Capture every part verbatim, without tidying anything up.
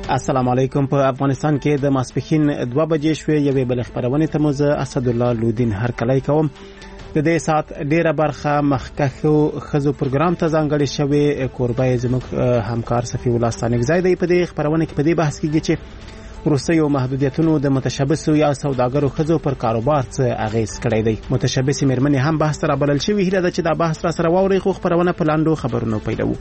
السلام علیکم. په افغانستان کې د ماسپښین دوه بجې شوې. یوې بل خبرونه ته مو زه اسد الله لودین هرکلی کوم. د دې سات ډیره برخه مخکښو خزو پروګرام ته ځانګړې شوې. کوربه زموږ همکار صفی الله ستانکزی دی. په دې خبرونه کې په دې بحث کېږي چې وروستیو محدودیتونو د متشبثو یا سوداګرو خزو پر کاروبار څه اغیز کړی دی. متشبثې میرمنې هم بحث ته رابلل شوي. هیله ده چې دا بحث را سره واورئ. خو خبرونه په لاندو خبرونو پیلوو.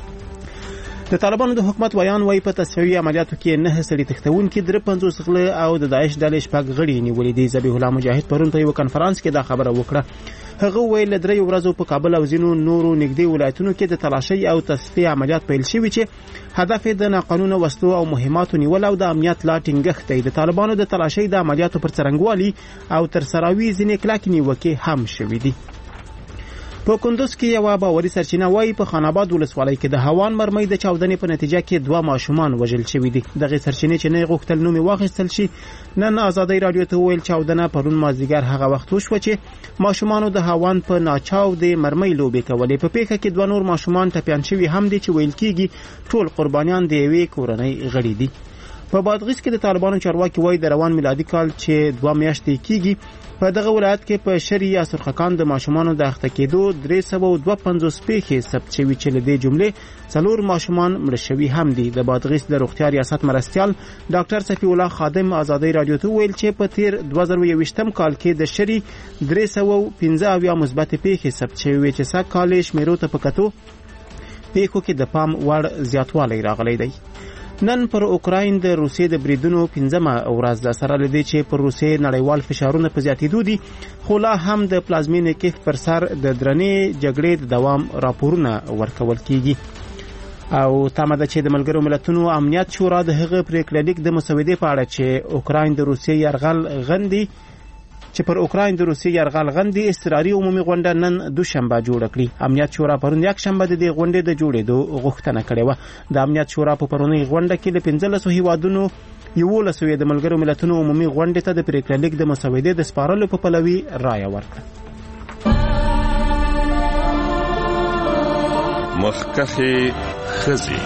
د طالبانو د حکومت ویان وایي په تصفیوي عملیاتو کې نه سړي تښتونکي درې پنځوس غله او د داعش ډلې شپږ غړي نیولي دي. ذبیح الله مجاهد پرون په یو کنفرانس کې دا خبره وکړه. هغه ویل درې ورځې په کابل او ځینو نورو نږدې ولایتونو کې د تلاشي او تصفیه عملیات پیل شوي چې هدف د ناقانونه وسلو او مهماتو نیول او د امنیت لا ټینګښت دی. د طالبانو د تلاشي د عملیاتو پر څرنګوالي او ترسروي ځینې کلکې نیوکې هم شوي دي. په کندوز کې یو باوري سرچینه وایي په خان آباد ولسوالۍ کې د هوان مرمۍ د چاودنې په نتیجه کې دوه ماشومان وژل شوي دي. دغه سرچینې چې نه غوښتل نوم واخیستل شي نن آزادۍ رادیو ته ویل چاودنه پرون مازدیګر هغه وخت وشوه چې ماشومانو د هوان په ناچاو د مرمۍ لوبې کولې. په پیښه کې دوه نور ماشومان ټپیان شوي هم دي چې ویل کېږي ټول قربانیان د یوې کورنۍ غړي دي. په بادغیس کې د طالبانو چارواکي وایي د روان میلادي کال چې دوه میاشتې کېږي په دغه ولایت کې په شری یا سرخکان د ماشومانو د اخته کېدو درې سوه دوه پنځوس پیښې ثبت شوي چې له دې جملې څلور ماشومان مړه شوي هم دي. د بادغیس د روغتیا ریاست مرستیال ډاکټر صفی الله خادم آزادۍ رادیو ته ویل چې په تیر دوه زره یوویشتم کال کې د شری درې سوه پنځه اویا مثبت پیښې ثبت شوي چې سږ کال یې شمیرو ته په کتو پیښو کې د پام وړ زیاتوالی راغلی دی. نن پر اوکراین د روسیې د بریدونو پنځمه ورځ ده. سره لدې چې پر روسیې نړیوال فشارونه په زیاتېدو دي خو لا هم د پلازمینې کیف پر سر د درنې جګړې د دوام راپورونه ورکول کیږي. او تمه ده چې د ملګرو ملتونو امنیت شورا د هغه پریکړه لیک د مسودې په اړه چې اوکراین د روسیې یرغل غندي چې پر اوکراین د روسیې یرغل غندي اضطراري عمومي غونډه نن دوشنبه جوړه کړي. امنیت شورا پرون یک شنبه د دې غونډې د جوړېدو غوښتنه کړې وه. د امنیت شورا په پرونۍ غونډه کې د پنځلسو هیوادونو یولسو یې د ملګرو ملتونو عمومي غونډې ته د پریکړه لیک د مسودې د سپارلو په پلوي رایه ورکړه. مخکښې ښځې.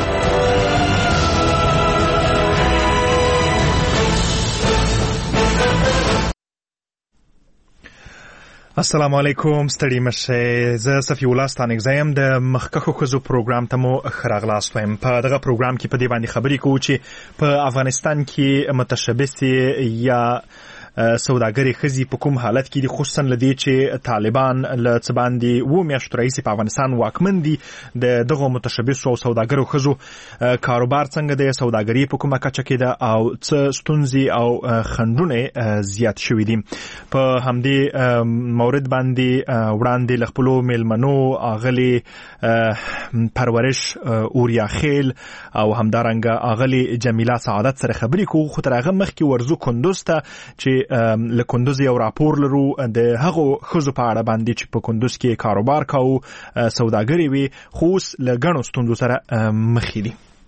السلام علیکم. ستړي مشه. زه صفی الله ستانکزی یم. د مخکښو ښځو پروګرام ته مو ښه راغلاست وایم. په دغه پروګرام کې په دې باندې خبرې کوو چې په افغانستان کې متشبثې یا سوداګري خزي په کوم حالت کې دي، خصوصا لدې چې طالبان له څه باندې و میاشتو راهیسې په افغانستان واکمن دي. د دغو متشبثو او سوداګرو خزو کاروبار څنګه دی، سوداګري په کومه کچه کې ده او څه ستونزې او خنډونه زیات شوي دي. په همدې مورد باندې وړاندې له خپلو میلمنو اغلي پرورش اوریا خیل او همدارنګه اغلي جمیله سعادت سره خبرې کوو. خو تر هغه مخکې ورزو کندوز ته چې له کندوز یو راپور لرو د هغو ښځو په اړه باندې چې په کندوز کې کاروبار کوو، سوداګري وي، خو اوس له ګڼو ستونزو سره مخ دي.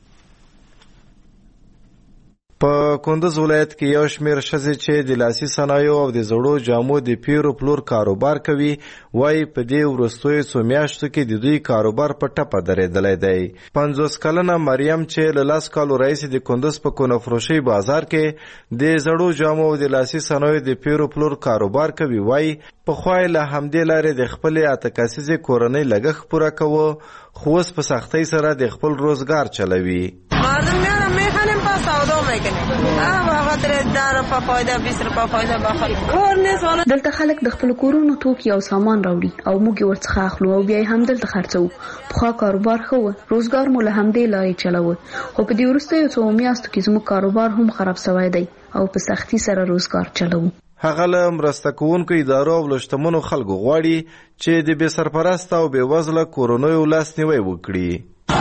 په کندوز ولایت کې یو شمېر ښځې چې د لاسي صنایعو او د زړو جامو د پیرو پلور کاروبار کوي وایي په دې وروستیو څو میاشتو کې د دوی کاروبار په ټپه درېدلی دی. پنځوس کلنه مریم چې له لس کالو راهیسې د کندوز په کونفروشۍ بازار کې د زړو جامو او د لاسي صنایعو د پیرو پلور کاروبار کوي وایي پخوا یې له همدې لارې د خپلې اته کسیزې کورنۍ لګښت پوره کوه، خو اوس په سختۍ سره د خپل روزګار چلوي. مردم میارن میخنیم پس سودا میکنیم به خاطر ده روپه فایده بیست روپه فایده بخل کار نیست. دلته خلک د خپل کورونو توکي او سامان راوړي او موږ ورڅخه اخلو او بیا هم دلته خرڅوو. پخوا کاروبار ښه و، روزګار مو له همدې لارې چلوه، خو په دې وروستیو څو میاشتو کې زموږ کاروبار هم خراب سوی دی او په سختي سره روزګار چلوو. هغه له مرسته کوونکو ادارو او له شتمنو خلکو غواړي چې د بې سرپرسته او بې وزله کورنیو لاسنیوی وکړي.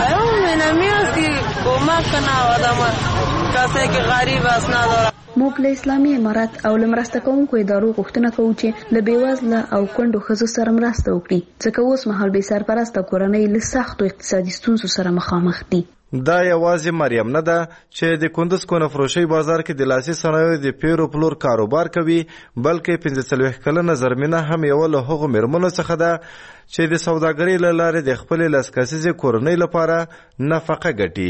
موږ له اسلامي امارت او له مرسته کوونکو ادارو غوښتنه کوو چې له بې وزله او کونډو ښځو سره مرسته وکړي، ځکه اوس مهال بې سرپرسته کورنۍ له سختو اقتصادي ستونزو سره مخامخ دي. دا یوازې مریم نه ده چې د کندوز کونفروشۍ بازار کې د لاسي صنایعو د پیرو پلور کاروبار کوي، بلکې پنځه څلوېښت کلنه زرمینه هم یوه له هغو میرمنو څخه ده چې د سوداګرۍ له لارې د خپلې لس کسیزې کورنۍ لپاره نفقه ګټي.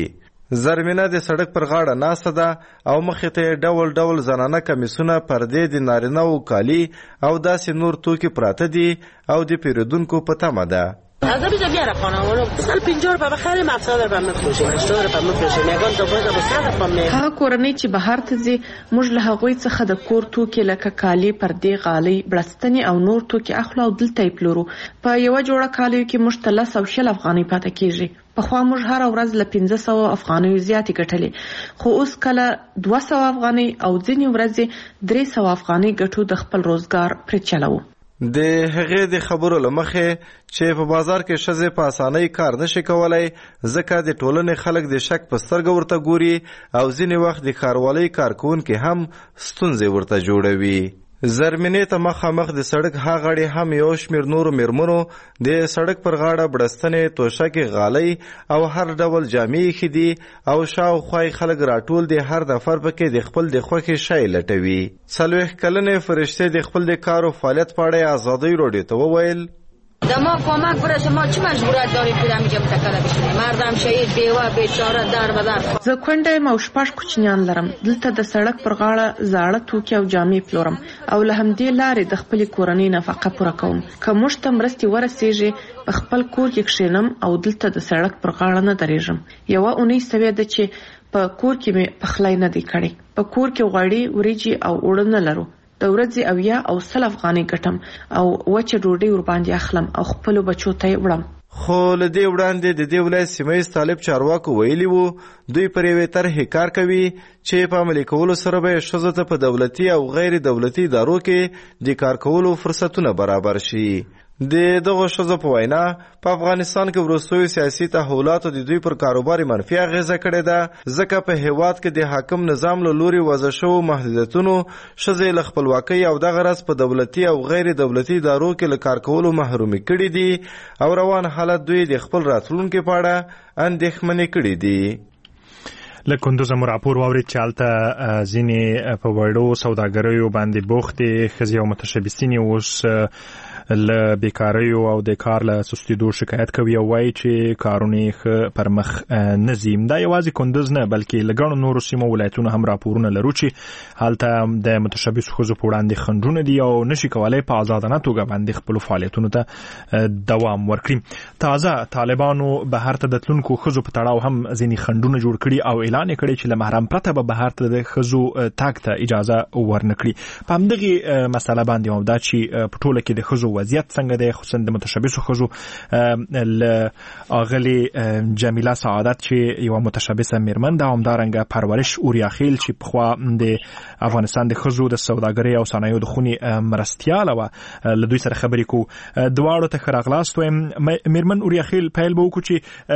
زرمینه د سړک پر غاړه ناسته ده او مخې ته ډول ډول زنانه کمیسونه، پردې د نارینه او کالي او داسې نور توکي پراته دي او د پیرودونکو په تمه ده. از اینجا میاره خانواده سال پنجاه روپیه بخریم هفتاد روپیه میفروشیم هشتاد روپیه میفروشیم میگن تو باید به صد روپیه می هغه کورنۍ چې بهر ته ځي موږ له هغوی څخه د کور توکي لکه کالي، پردې، غالۍ، بړستنې او نور توکي اخلو او دلته یې پلورو. په یوه جوړه کالیو کې موږ ته لس او شل افغانۍ پاتې کیږي. پخوا موږ هر ورځ له پنځه سوه افغانیو زیاتې ګټلې، خو اوس کله دوه سوه افغانۍ او ځینې ورځې درې سوه افغانۍ ګټو د خپل روزګار پرې چلوو. د هغې د خبرو له مخې چې په بازار کې ښځې په اسانۍ کار نشي کولی، ځکه د ټولنې خلک د شک په سترګه ورته ګوري او ځینې وخت د ښاروالۍ کارکوونکي هم ستونزې ورته جوړوي. زرمینې ته مخامخ د سړک ها غاړې هم یو شمېر نورو میرمنو د سړک پر غاړه بړستنې، توشکې، غالۍ او هر ډول جامې ایښي دي او شاوخوا یې خلک راټول دي، هر نفر پکې د خپل د خوښې شی لټوي. څلوېښت کلنې فرشتې د خپل د کار او فعالیت په اړه ازادۍ راډیو ته وویل: دما کمک برسه، ما چه مجبوریت داریم که اینجا متکل بشیم؟ مردم شهید، بیوه، بیچاره، در بدر. زه کونډه یم او شپږ کوچنیان لرم. دلته د سړک پر غاړه زاړه توکي او جامې پلورم او له همدې لارې د خپلې کورنۍ نفقه پوره کوم. که موږ ته مرستې ورسیږي په خپل کور کې کښېنم او دلته د سړک پر غاړه نه درېږم. یوه اونۍ سوې ده چې په کور کې مې پخلی نه دی کړی. په کور کې غوړي، وریجې او اوړه نه لرو. د ورځې اویا او سل افغانۍ ګټم او وچه ډوډۍ ورباندې اخلم او خپلو بچو ته یې وړم. خو له دې وړاندې د دې ولایت سیمه ییز طالب چارواکو ویلي وو دوی پر یوې طرحې کار کوي چې په عملي کولو سره به ښځو ته په دولتي او غیر دولتي ادارو کې د کار کولو فرصتونه برابر شي. د دغه ښځو په وینا په افغانستان کې وروستیو سیاسي تحولاتو د دوی پر کاروبار منفي اغیزه کړې ده، ځکه په هیواد کې د حاکم نظام له لوري وضع شوو محدودیتونو ښځې له خپلواکۍ او دغه راز په دولتي او غیر دولتي ادارو کې له کار کولو محرومي کړي دي او روان حالت دوی د خپل راتلونکي په اړه اندېښمنې کړي دي. له کندوزه مو راپور واورید چې هلته ځینې په وړو سوداګریو باندې بوختې ښځې او متشبثینې اوس له بیکاریو او د کار له سستیدو شکایت کوي او وایي چې کارونه یې پر مخ نه ځي. دا یوازې کندوز نه بلکې له ګڼو نورو سیمو ولایتونو هم راپورونه لرو چې هلته د متشبثو ښځو په وړاندې خنډونه دي او نشي کولی په ازادانه توګه باندې خپلو فعالیتونو ته دوام ورکړي. تازه طالبانو بهر ته د تلونکو ښځو په تړاو هم ځینې خنډونه جوړ کړي او اعلان یې کړی چې له محرم پرته به بهر ته د ښځو تګ ته اجازه ورنه کړي. په همدغې مسله باندې هم دا چې په ټوله کې د ښځو وضعیت څنګه دی، خصوصا د متشبثو ښځو. له اغلې جمیله سعادت چې یوه متشبثه میرمن ده، همدارنګه پرورش اوریاخیل چې پخوا د افغانستان د ښځو د سوداګرۍ او صنایعو د خونې مرستیاله وه، له دوی سره خبرې کوو. دواړو ته ښه راغلاست وایم. میرمن اوریاخیل پیل به وکړو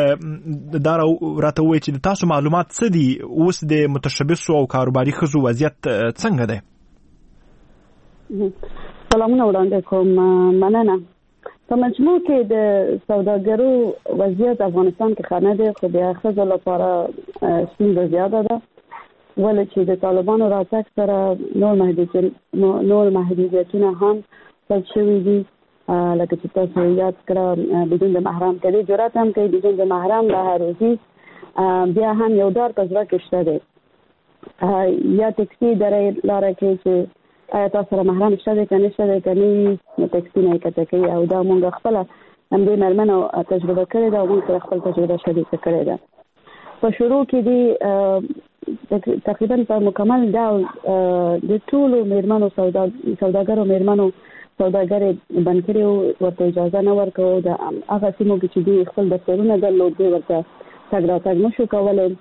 چې دا راته ووایي چې د تاسو معلومات څه دي، اوس د متشبثو او کاروباري ښځو وضعیت څنګه دی؟ سلامونه وړاندې کوم. مننه. په مجموع کې د سوداګرو وضعیت افغانستان کې ښه نه دی، خو د ښځو لپاره ستونزه زیاته ده، ولې چې د طالبانو راتګ سره نور محدودیتونه هم ثبت شوي دي، لکه چې تاسو یاد کړه بدون د محرم کوي، جرأت هم کوي بدون د محرم له هروزي. بیا هم یو ډار په زړه کې شته دی، یا ټکسي درې لاره کې چې آیا تاسو سره محرم شته دی که نشته دی که نه، نو ټکسي نه یې کته کوي او دا مونږ خپله همدې مېرمنو تجربه کړې ده او مونږ سره خپل تجربه شریکه کړې ده. په شروع کې دي تقریبا په مکمل ډول د ټولو مېرمنو سوداګرو مېرمنو سوداګرۍ بند کړي وو، ورته اجازه نه ورکوو. د هغه سیمو کې چې دوی خپل دفترونه درلود دوی ورته تګ راتګ نشو کولی.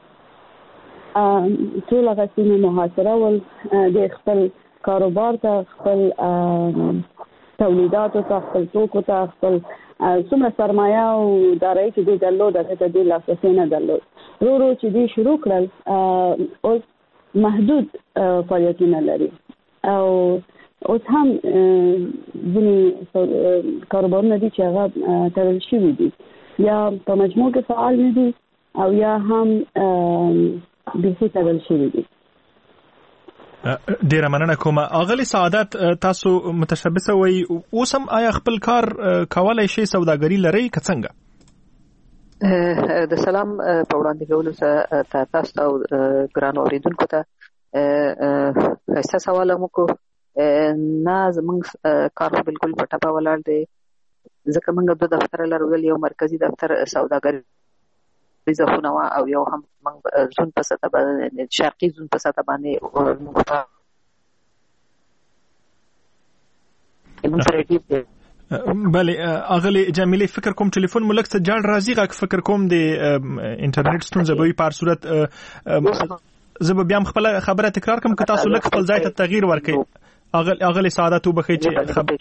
ټول هغه سیمې محاصره ول، د خپل کاروبار ته، خپل تولیداتو ته، خپل توکو ته، خپل څومره سرمایه او دارایي چې دوی درلود هغې ته دوی لاسرسی نه درلود. ورو ورو چې دوی شروع کړل اوس محدود فعالیتونه لري او اوس هم ځینې کاروبارونه دي چې هغه تړل شوي دي، یا په مجموع کې فعال نه دي او یا هم بیخي تړل شوي دي. ډیره مننه کوم. اغلی سعادت، تاسو متشبثه وای، اوس هم آیا خپل کار کولای شي، سوداګري لرئ که څنګه؟ د سلام په وړاندې کولو سره تاسو او ګران اوریدونکو ته ښایسته سوال مو کو نه زموږ کار خو بالکل په ټپه ولاړ دی ځکه موږ دوه دفتر لرو یو مرکزی دفتر سوداګري زخونه او یو هم موږ زون په سطح باندې شرقي زون په سطح باندې موږ په بله اغلی جمیله فکر کوم ټلیفون ملک څه جړ راځي غږ فکر کوم د انټرنیټ ستونزه به وي په هر صورت زه به بیا خپل خبره تکرار کوم که تاسو لږ خپل ځای ته تغییر ورکړئ اغلی سعادت وبخئ چې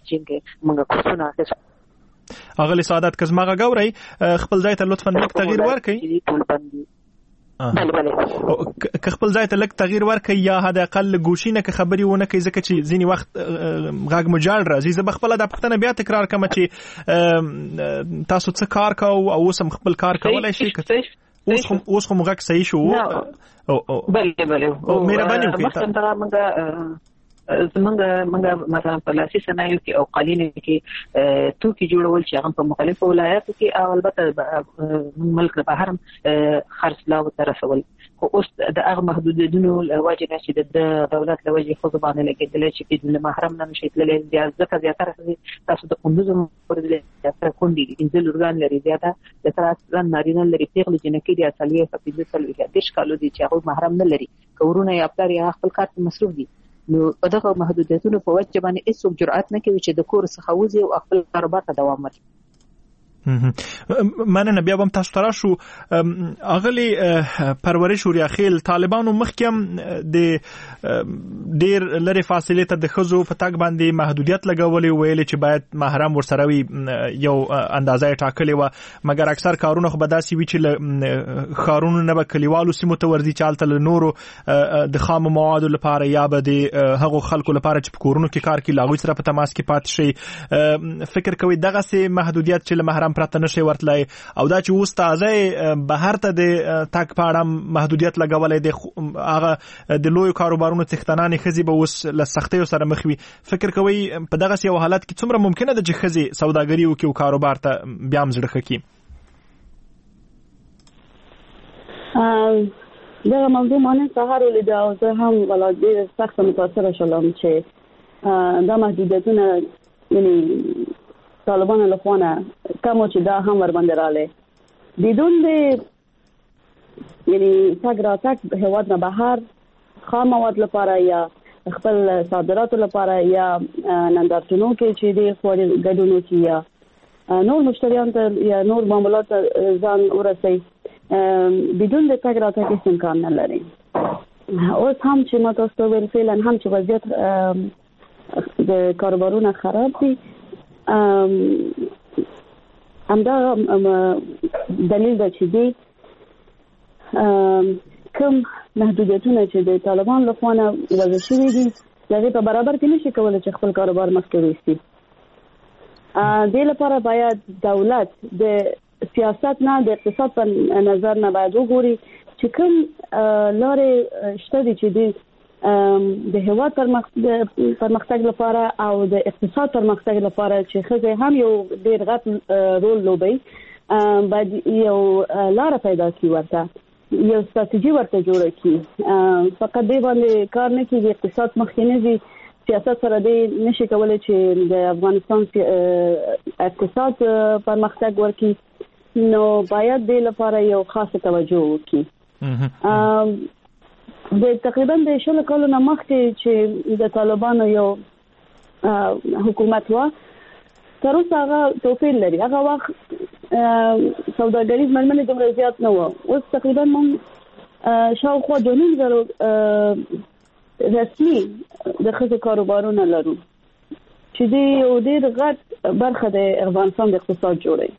اغلی سعادت که زما غږ اورئ خپل ځای ته لطفا لږ تغییر ورکړئ بله بله که خپل ځای ته لږ تغییر ورکړئ یا حد اقل ګوشي نه که خبرې ونه کوئ ځکه چې ځینې وخت غږ مو جاړ راځي زه به خپله دا پوښتنه بیا تکرار کوم چې تاسو څه کار کوو او اوس هم خپل کار کولی شئ اوس خو مو غږ صحیح شو بله بله مهرباني وکړئ زمونږ موږ مثلا په لاسي صنایعو کې او قالینو کې توکي جوړول چې هغه په مختلفو ولایاتو کې او البته ملک د بهر خرڅلاو ته رسول خو اوس د هغه محدودیتونو لوجه نه چې د دولت لوجه خو باندې لګېدل چې د محرم نه نشي تللی ځکه زیاتره تاسو د قندوز پر دې زیاتره کندي انځل ورغان لري زیاته د ترڅ نارینه لري پیغلو جنکې د اصلي په دې تل کې د شکالو دي چې هغه محرم نه لري کورونه یا خپل یا خپل کار مصروف دي نو په دغه محدودیتونو په وجه باندې هیڅوک جرأت نه کوي چې د کور څخه وځي او خپل کاروبار ته دوام ورکړي مننه بیا هم تاسو ته راشو اغلی پرورش وریاخیل طالبانو مخکې د ډیر لري فاصله ته د ښځو په تګ باندې محدودیت لګولې ویل چې باید محرم ورسره وي یو اندازه ټاکلې و مګر اکثر کارونه خو به داسې وي چې ښارونو نه به کلیوالو سیمو ته ورځي چې هلته له نورو د خامو موادو لپاره یا به د هغو خلکو لپاره چې په کورونو کې کار کوي له هغوی سره په تماس کې پاتې شي فکر کوئ دغسې محدودیت چې له محرم پرته نشي ورتلای او دا چې اوس تازه بهر ته د تک پاړه محدودیت لګولې د هغه د لوی کاروبارونو څښتنانې ښځې به اوس له سختیو سره مخ وي فکر کوئ په دغسې یو حالت کې څومره ممکنه ده چې ښځې سوداګري وکړي او کاروبار ته بیا هم زړه ښه کړي دغه موضوع ما نن سهار ولیده او زه هم ولا ډېره سخته متاثره شولم چې دا محدودیتونه یعنې طالبانو لخوانه کمو چې دا هم ورباندې راغلی بدون د یعنې تګ راتګ هېواد نه بهر خام مواد لپاره یا خپل صادراتو لپاره یا نندارتونو کې چې د خوري ګډونو کې یا نور مشتریان ته یا نور معاملات ځان ورسوي بدون د تګ راتګ هیڅ امکان نه لري اوس هم چې ما تاسو ته ویل فعلا هم چې وضعیت د کاروبارونه خراب دي همدا دلیل ده چې دی کوم محدودیتونه چې د طالبان لخوا نه وضع شوي دي هغې په برابر کې نشي کولی چې خپل کاروبار مخکې ویستي دې لپاره باید دولت د سیاست نه د اقتصاد په نظر نه باید وګوري چې کوم لارې شته دي چې دی د هېواد پرمختګ لپاره او د اقتصاد پرمختګ لپاره چې ښځې هم یو ډېر غټ رول لوبوي باید یو لاره پیدا کړي ورته یو ستراتیژي ورته جوړه کړي فقط دې باندې کار نه کېږي اقتصاد مخکې نه ځي سیاست سره دې نشي کولی چې د افغانستان اقتصاد پرمختګ ورکړي نو باید دې لپاره یو خاصه توجه وکړي د تقریبا د شلو کالو نه مخکې چې د طالبانو یو حکومت و تر اوسه هغه توپیر لري هغه وخت سوداګریز ملمنې دومره زیات نه و اوس تقریبا موږ شاوخوا دوه نیم زره رسمي د ښځو کاروبارونه لرو چې د یو ډېر غټ برخه د افغانستان د اقتصاد جوړوي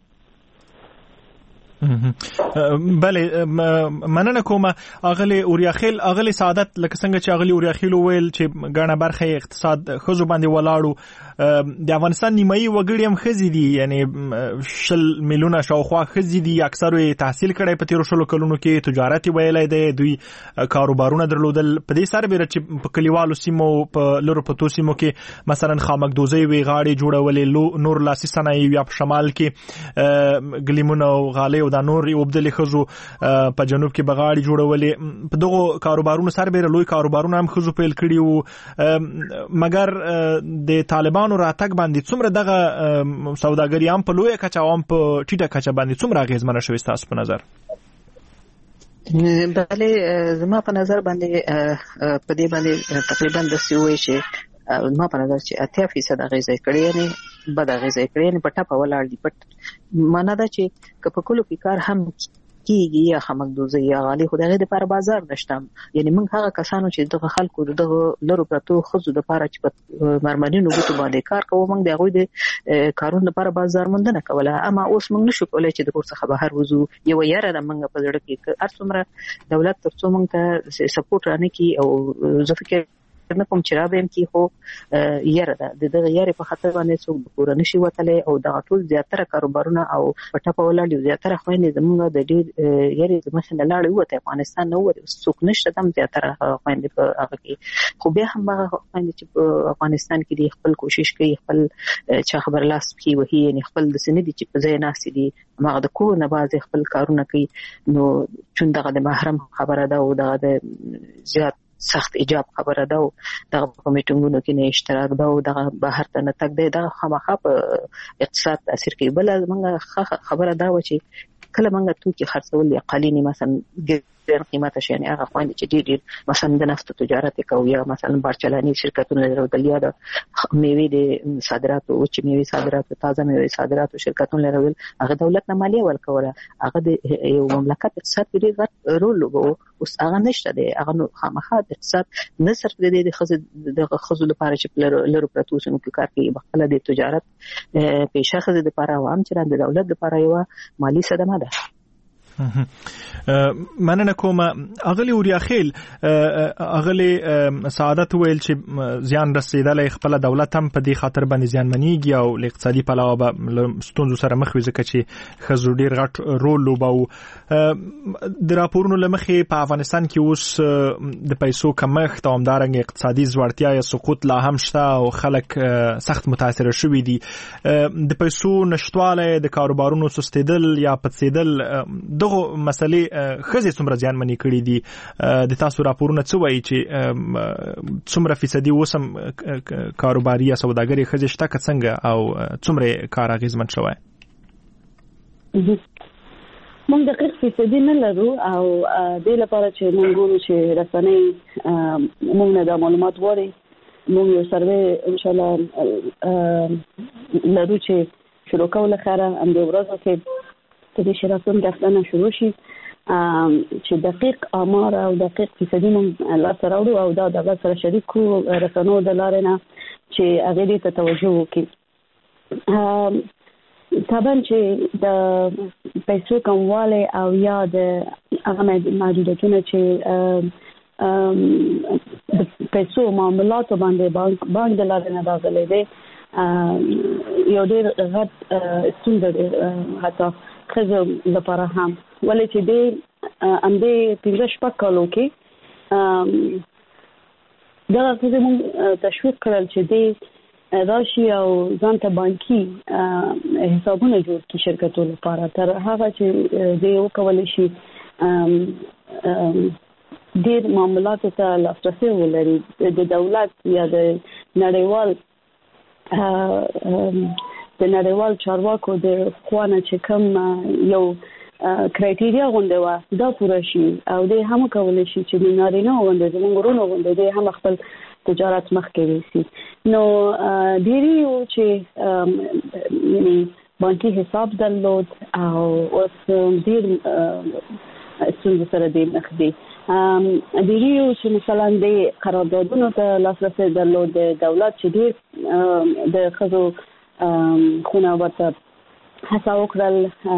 بله مننه کوم اغلی اوریاخیل اغلی سعادت لکه څنګه چې اغلی اوریاخیل ویل چې ګڼه برخه اقتصاد خزو باندې ولاړو د افغانستان نیمایي وګړي هم ښځې دي، یعنی شل میلیونه شاوخوا ښځې دي، اکثرو یې تحصیل کړی په تیرو شلو کلونو کې، تجارت یې ویلی دی، دوی کاروبارونه درلودل. په دې سربیره چې په کلیوالو سیمو په لرو پرتو سیمو کې مثلا خامکدوزۍ وې غاړې جوړولې، نور لاسي صنایع یا په شمال کې ګلیمونه او غالۍ او دا نور اوبدلې ښځو په جنوب کې بغاړې جوړولې. په دغو کاروبارونو سربیره لوی کاروبارونه هم ښځو پیل کړي وو، مګر د طالبانو راتګ باندې څومره دغه سوداګري هم په لویه کچه او هم په ټیټه کچه باندې څومره اغېزمنه شوې ستاسو په نظر؟ بله زما په نظر باندې په دې باندې تقریبا داسې وایي چې ما په نظر چې اتیا فیصد اغېزه کړې، یعنی بد اغېزه کړې، یعنی په ټپه ولاړ دي. پټ معنا دا چې که په کلو کې کار هم کیږي یا خامکدوزۍ یا غالۍ، خو دغه لپاره بازار نشته. یعنی موږ هغه کسانو چې دغه خلکو دغه لرو پرتو ښځو لپاره چې په مرمنینو بوتو باندې کار کوو، موږ د هغوی د کارونو لپاره بازار موندنه کوله. اما اوس موږ نشو کولی چې د کور څخه بهر وځو. یوه یاره ده موږ په زړه کې، هر څومره دولت تر څو موږ ته سپورټ رانه کړي، او زه فکر نه کوم چې را به هم کې، خو یاره ده د دغه یارې په خاطر باندې څوک د کوره نشي وتلی، او دغه ټول زیاتره کاروبارونه او په ټپه ولاړ دي. زیاتره خویندې زموږ د ډېر یارې د مخې نه لاړې ووتې، افغانستان نه ووتې، څوک نشته دم زیاتره خویندې په هغه کې. خو بیا هم هغه خویندې چې په افغانستان کې دي خپل کوشش کوي، خپل چا خبرلاس پکې وهي، یعنی خپل داسې نه دي چې په ځای ناستې دي، هماغه د کور نه بعضې خپل کارونه کوي. نو چون دغه د محرم خبره ده او دغه د زیات سخت ایجاب خبره ده، او دغه په میټینګونو کې نه اشتراک ده، او دغه بهر ته نه تګ دی، دغه خامخا په اقتصاد تاثیر کوي. بله زموږ خبره دا وه چې کله موږ توکي خرڅول یا قالینې مثلا ډېر قیمته شي، یعنې هغه خویندې چې ډېر ډېر مثلا د نفتو تجارت یې کوو، یا مثلا بارچلاني شرکتونه لرل، یا د میوې د صادراتو، وچې میوې صادراتو، تازه میوې صادراتو شرکتونه لرل، هغه دولت نه مالیه ورکوله. هغه د یو مملکت اقتصاد کې ډېر غټ رول لوباوه. اوس هغه نشته دی. هغه نو خامخا د اقتصاد نه صرف د دې د ښځو د ښځو لپاره چې په لرو پرتو سیمو کې کار کوي، بخپله د تجارت پیشه ښځې دپاره او هم چې د دولت دپاره یوه مالي صدمه ده. مننه کوم. اغلی اوریا-خیل، اغلی سعادت ویل چې زیان رسیدلی خپل دولت هم په دې خاطر باندې زیانمنېږي او له اقتصادي پلوه به ستونزو سره مخ وي، ځکه چې ښځو ډېر غټ رول لوباوه. د راپورونو له مخې په افغانستان کې اوس د پیسو کمښت او همدارنګه اقتصادي ځوړتیا یا سقوط لا هم شته او خلک سخت متاثره شوي دي. د پیسو نشتوالی، د کاروبارونو سستېدل یا پڅېدل، دغه مسلې ښځې څومره زیانمنې کړي دي؟ د تاسو راپورونه څه وایي چې څومره فیصدي اوس هم کاروباري یا سوداګري ښځې شته که څنګه، او څومره کار اغېزمن شوی؟ موږ دقیق فیصدي نه لرو، او دې لپاره چې موږ ګورو چې رسنۍ موږ نه دا معلومات غواړي. موږ یو سروې انشاءالله لرو چې شروع کوله خیره همدې ورځو کې په دې شرافون دفترونه شروع شي، چې دقیق آمار او دقیق فیصدي موږ لاسته راوړو، او دا دولت سره شریک کړو رسنیو د لارې نه چې هغې دې ته توجه وکړي. طبعا چې د پیسو کموالی او یا د هغه محدودیتونه چې د پیسو معاملاتو باندې بانک د لارې نه راغلی دی، یو ډېر غټ ستونزه دی حتی ښځو لپاره هم. ولې چې دې همدې پنځه شپږ کالو کې دغه ښځې موږ تشویق کړل چې دې راشي او ځان ته بانکي حسابونه جوړ کړي شرکتو لپاره، تر هغه چې دې وکولی شي ډېر معاملاتو ته لاسرسی ولري. د دولت یا د نړیوال د نړیوال چارواکو د خوانه چې کوم یو کرایټیریا غونډه و دا پوره شي، او دې هم کولی شي چې د نارینه غونډه زموږ ورونو غونډه دې هم خپل تجارت مخکې ویسي. نو ډېری یو چې یعنی بانکي حساب درلود او اوس ډېر ستونزو سره دې مخ دي. ډېری یو چې مثلا د قراردادونو ته لاسرسی درلود، د دولت چې ډېر د ښځو خونه ورته هڅه وکړل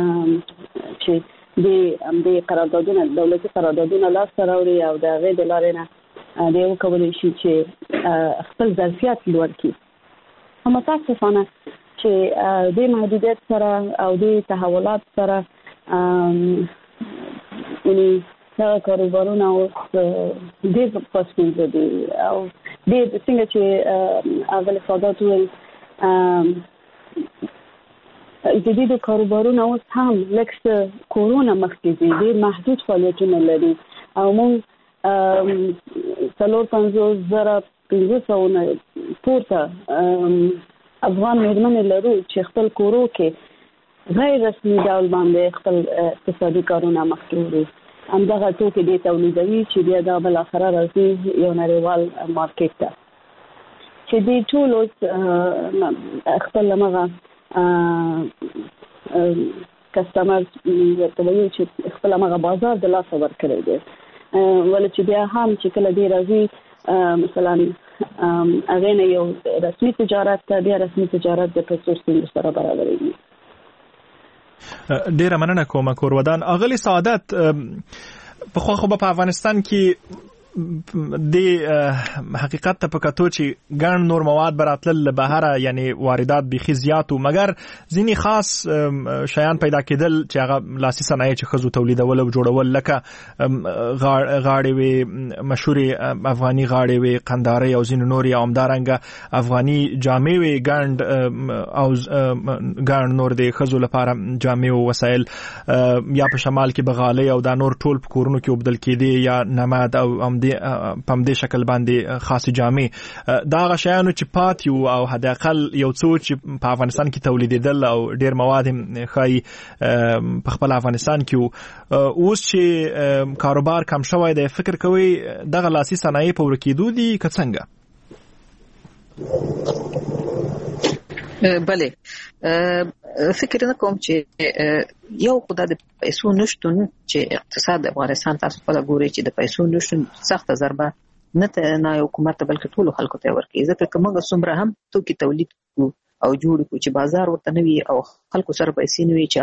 چې د قراردادونه دولتي قراردادونه لاسته راوړي، او د هغې د لارې نه دې وکولی شي چې خپل ظرفیت لوړ کړي. متاسفانه چې د محدودیت سره او د تحولات سره یعنی دا کاروبارونه اوس ډېر په ستونزه دي او ډېر څنګه چې اول سادات وویل جدید کاروبارونه اوس هم لکه کورونا مخکې دي ډېر محدود فعالیتونه لري او موږ څلور پنځوس زره پنځه سوه پورته افغان مېرمنې لرو چې خپل کورو کې غیر رسمي ډول باندې خپل اقتصادي کارونه مخکې وړي. همدغه توکي دې تولیدوي چې بیا دا بالاخره راځي یو نړیوال مارکیټ ته چې دې ټول اوس خپل هغه کسټمر ورته وایي چې خپل هغه بازار د لاسه ورکړی دی ولې چې بیا هم چې کله دې راځي مثلا هغه نه یو رسمي تجارت ته بیا رسمي تجارت د پیسو ستونزو سره برابرېږي. ډیره مننه کوم کورودان. اغلی سعادت په خو خو په افغانستان کې د حقیقت ته پکاتو چې ګڼ نور مواد براتل بهر یعنی واردات بيخي زیاتو مګر ځینی خاص شیان پیدا کېدل چې هغه لاسي صنایع چې خزو تولیدول او جوړول لکه غاړې وي مشهوري افغاني غاړې وي قندارې او ځین نور یا عمدارنګ افغاني جامې وي ګاند او ګاند نور د خزو لپاره جامې او وسایل یا په شمال کې بغالې او دا نور ټول کورونو کې وبدل کېدي یا نماد او پم دې شکل باندې خاصه جامې دا غشیانو چې پات یو او حد اقل یو څو چې په افغانستان کې تولیدېدل او ډیر مواد خای په خپل افغانستان کې اوس چې کاروبار کم شوی دی فکر کوي دغه لاسي صنایع په ورکېدو دي که څنګه؟ بله فکر نه کوم چې یو خدای د پیسو نشټون چې اقتصاد افغانستان تاسو په لګوري چې د پیسو نشټون سخت ضربه نه ته نه حکومت بلکې ټول خلکو ته ورکړي ځکه کومه څومره هم توکي تولید کو او جوړ کو چې بازار ورته نوي او خلکو سره پیسې نوي چې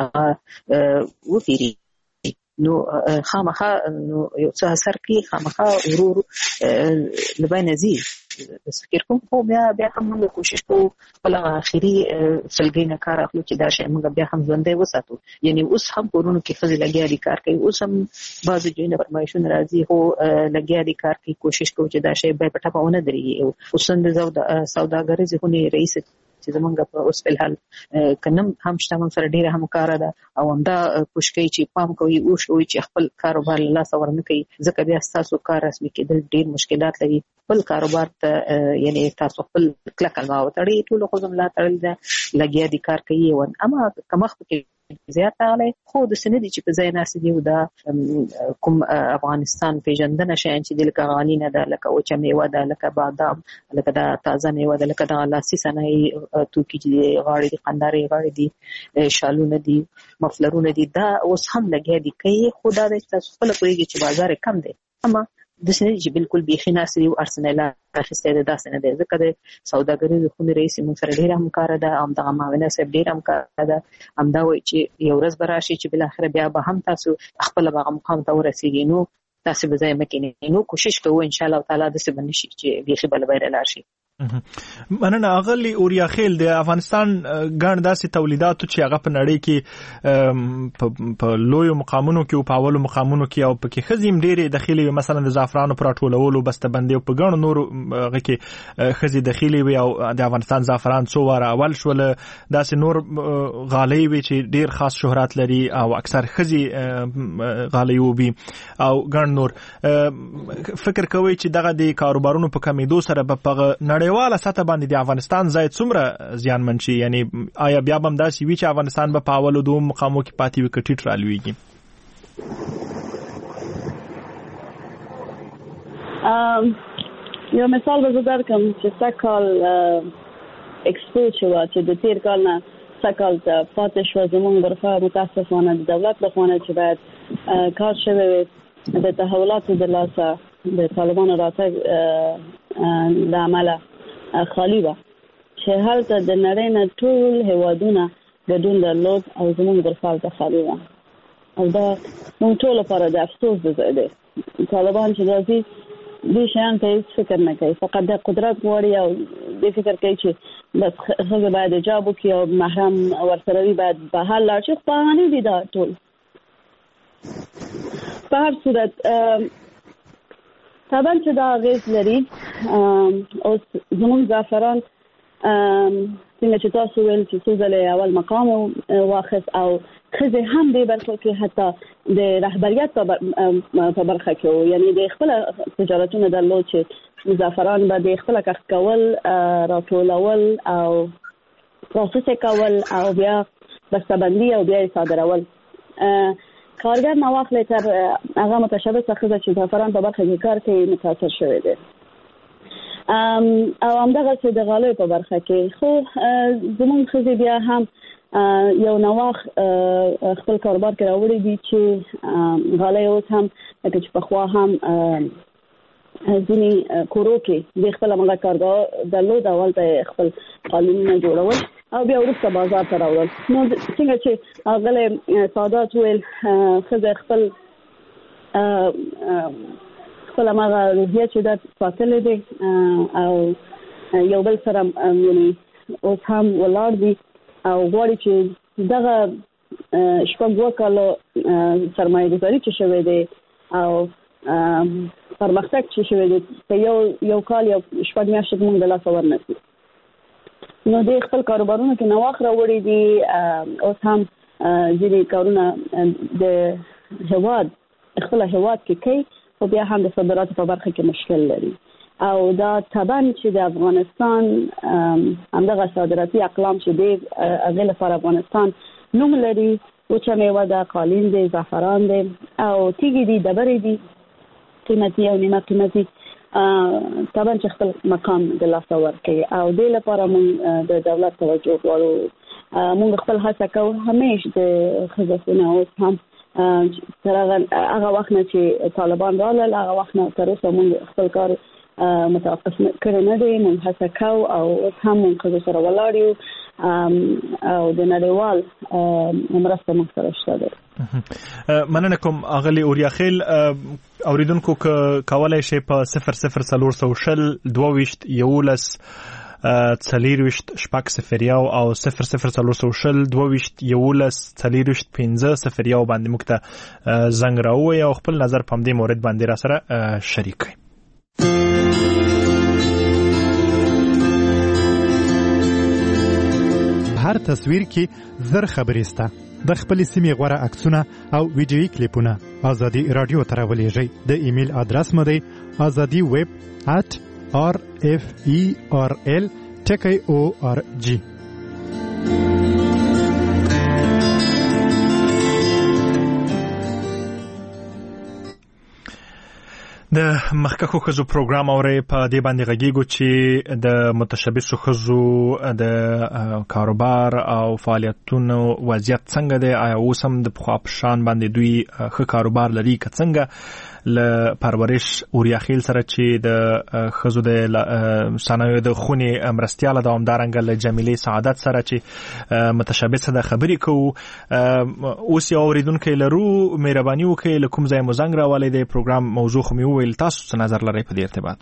و پیری نو خامخا نو یو څه اثر کوي خامخا ورور لبای نزي فکر کوم خو بیا بیا هم موږ کوشش کوو بل اخري سلګي نه کار اخلو چې دا شی موږ بیا هم ژوندۍ وساتو یعنی اوس هم کورونو کې خزي لګیا دي کار کوي اوس هم بعض جوړنه فرمایشونه راځي هو لګیا دي کار کوي کوشش کوو چې دا شی به په ټاپونه دري اوس د سوداګرۍ ځونه رئیس چې زمونږ په اوس په حال کنم هم شته موږ سره ډیره همکار ده او همدا کوشش چې پام کوي او شوي چې خپل کاروبار له لاس ورنه کوي ځکه بیا تاسو کار رسمي کېدل ډیر مشکلات لري خپل کاروبار ته یعنی تاسو خپل کلک ما وتړي ټول خو زم لا تړل ده لګیا دي کار کوي او اما کمخ کې زیات علی خو د سندې چې په ځای ناس دی او دا کوم افغانستان پیژندنه شین چې د لکغانینه ده لکه او چې میوه ده لکه بادام لکه دا تازه میوه ده لکه دا لاسي صنایع توکي چې غاړې دي قندارې غاړې دي شالونه دي مفلرونه دي دا اوس هم لګیا دي کوي خو دا د تاسو خپل پوریږي چې بازار کم دی اما د سندې چې بالکل بيخي ناس دی او ارسنال راخسته ده داسې نه ده ځکه د سوداګرۍ د خونې رئیس موږ سره ډیر همکار ده هم د معاونت سره ډیر همکار ده هم دا وایي چې یو ورځ براشي چې بل اخر بیا به هم تاسو خپل به مقام ته ورسیږئ نو تاسو به ځای مکینې نو کوشش کوو ان شاء الله تعالی د څه بنشي چې بيخي بل بیر لاشي. مننه اغلی اوریا خیل د افغانستان ګڼ داسې تولیدات چې هغه په نړۍ کې په لوی مقامونو کې او په اولو مقامونو کې او په کې خزیم ډېرې داخلي مثلا د زعفرانو پر ټولولو بسته‌بندي او په ګڼ نور هغه کې خزي داخلي وي او د افغانستان زعفران څو واره اول شول داسې نور غالي وي چې ډېر خاص شهرت لري او اکثر خزي غالي وبي او ګڼ نور فکر کوي چې دغه د کاروبارونو په کمیدو سره په نړیواله سطح باندې د افغانستان ځای څومره زیانمن شي یعنی آیا بیا هم داسې وي چې افغانستان به په اولو دوه مقامو کې پاتې وي کټیټ رالويږي؟ یو مثال به درکم چې سکال ایکسپو شو چې د تیر کال نه سکال ته پاتې شو زموږ برخه متاسفانه د دولت له خوا چې باید کار شوی د تحولاتو د لاسه د طالبانو راتګ د عمله خالی و چې هلته د نړۍ نه ټول هیوادونه ګډون درلود او زموږ برخه ته خالی و او دا موږ ټول لپاره د افسوس ځای دی. طالبان چې راځي دې شیان ته هیڅ فکر نه کوي فقط د قدرت غواړي او د فکر کوي چې بس ښځه باید حجاب وکړي او محرم ورسره وي، باید بهر لاړ شي. خو هغه نه دي دا ټول. په هر صورت طبعا چې دا اغېز لري. اوس زموږ زعفران څنګه چې تاسو ویل چې څو ځله اول مقام واخیست او ښځې هم دې برخه کې حتی د رهبریت په برخه کې وو، یعنی د خپل تجارتونه درلود چې زعفران به د خپل کښت کول، راټولول او پروسس کول او بیا بسته‌بندي او بیا صادرول. کارګر نواخلې تر هغه متشبثه ښځه چې زعفران په برخه کې کار کوي متاثر شوی دی. او همدغه چې د غالیو په برخه کې خو زموږ ښځې بیا هم یو نواخ خپل کاروبار کې راوړي دي چې غالۍ اوس هم لکه چې پخوا هم ځینې کورو کې د خپل هغه کارګاه درلود، اول ته خپل قالینونه جوړول او بیا وروسته بازار ته راوړل. نو څنګه چې هغه سادات ویل ښځې خپل خپل هغه روحیه چې دا ساتلې دی او یو بل سره یعنی اوس هم ولاړ دي او غواړي چې دغه شپږ اووه کاله سرمایه ګذاري چې شوی دی او پرمختګ چې شوی دی په یو یو کال یو شپږ میاشتې موږ د لاسه ورنسي. نو د خپل کاروبارونو کې نواخ راوړي دي. اوس هم ځینې کارونه د هېواد خپل هېواد کې کوي، خو بیا هم د صادراتو په برخه کې مشکل لري. او دا طبعا چې د افغانستان همدغه صادراتي اقلام چې دی هغې لپاره افغانستان نوم لري، وچه میوه ده، قالین دی، زعفران دی او تیږې دي، ډبرې دي، قیمتي او نیمه قیمتي. طبعا چې خپل مقام د لاسه ورکوي او دې لپاره موږ د دولت توجه غواړو. موږ خپل هڅه کوو همیش د ښځو اوس هم تر هغه وخت نه چې طالبان راغلل هغه وخت نه تر اوسه موږ خپل کار متوقف کړی نه دی. موږ هڅه کوو او اوس هم موږ ښځو سره ولاړ یو او د نړیوال مرسته موږ سره شته ده. مننه کوم اغلی اوریاخیل. اوریدونکو کولای شي په صفر صفر څلور سوه شل دوه ویشت یولس څلېرویشت شپږ صفر یو او صفر صفر څلور سوه شل دوه ویشت یولس څلېرویشت پنځه صفر یو باندې موږ ته زنګ راووایئ او خپل نظر په همدې مورد باندې را سره شریک کړئ. هر تصویر کې زر خبرې سته. د خپل سیمې غوړه عکسونه او ویډیويي کلیپونه ازادي رادیو ته راولېږئ. د ایمیل ادرس مو دی azadi web at r f e r l ټکی او ار جی. د مخکښو ښځو پروګرام اورئ. په دې باندې غږیږو چې د متشبثو ښځو د کاروبار او فعالیتونو وضعیت څنګه دی، آیا اوس هم د پخوا په شان باندې دوی ښه کاروبار لري که څنګه. له پرورش اوریاخیل سره چې د ښځو د صنایعو د خونې مرستیاله ده، همدارنګه له جمیلې سعادت سره چې متشبثه ده خبرې کوو. اوس یو اورېدونکی لرو، مهرباني وکړئ له کوم ځای مو زنګ راولی دی. پروګرام موضوع خو مې وویل، تاسو څه نظر لرئ په دې ارتباط؟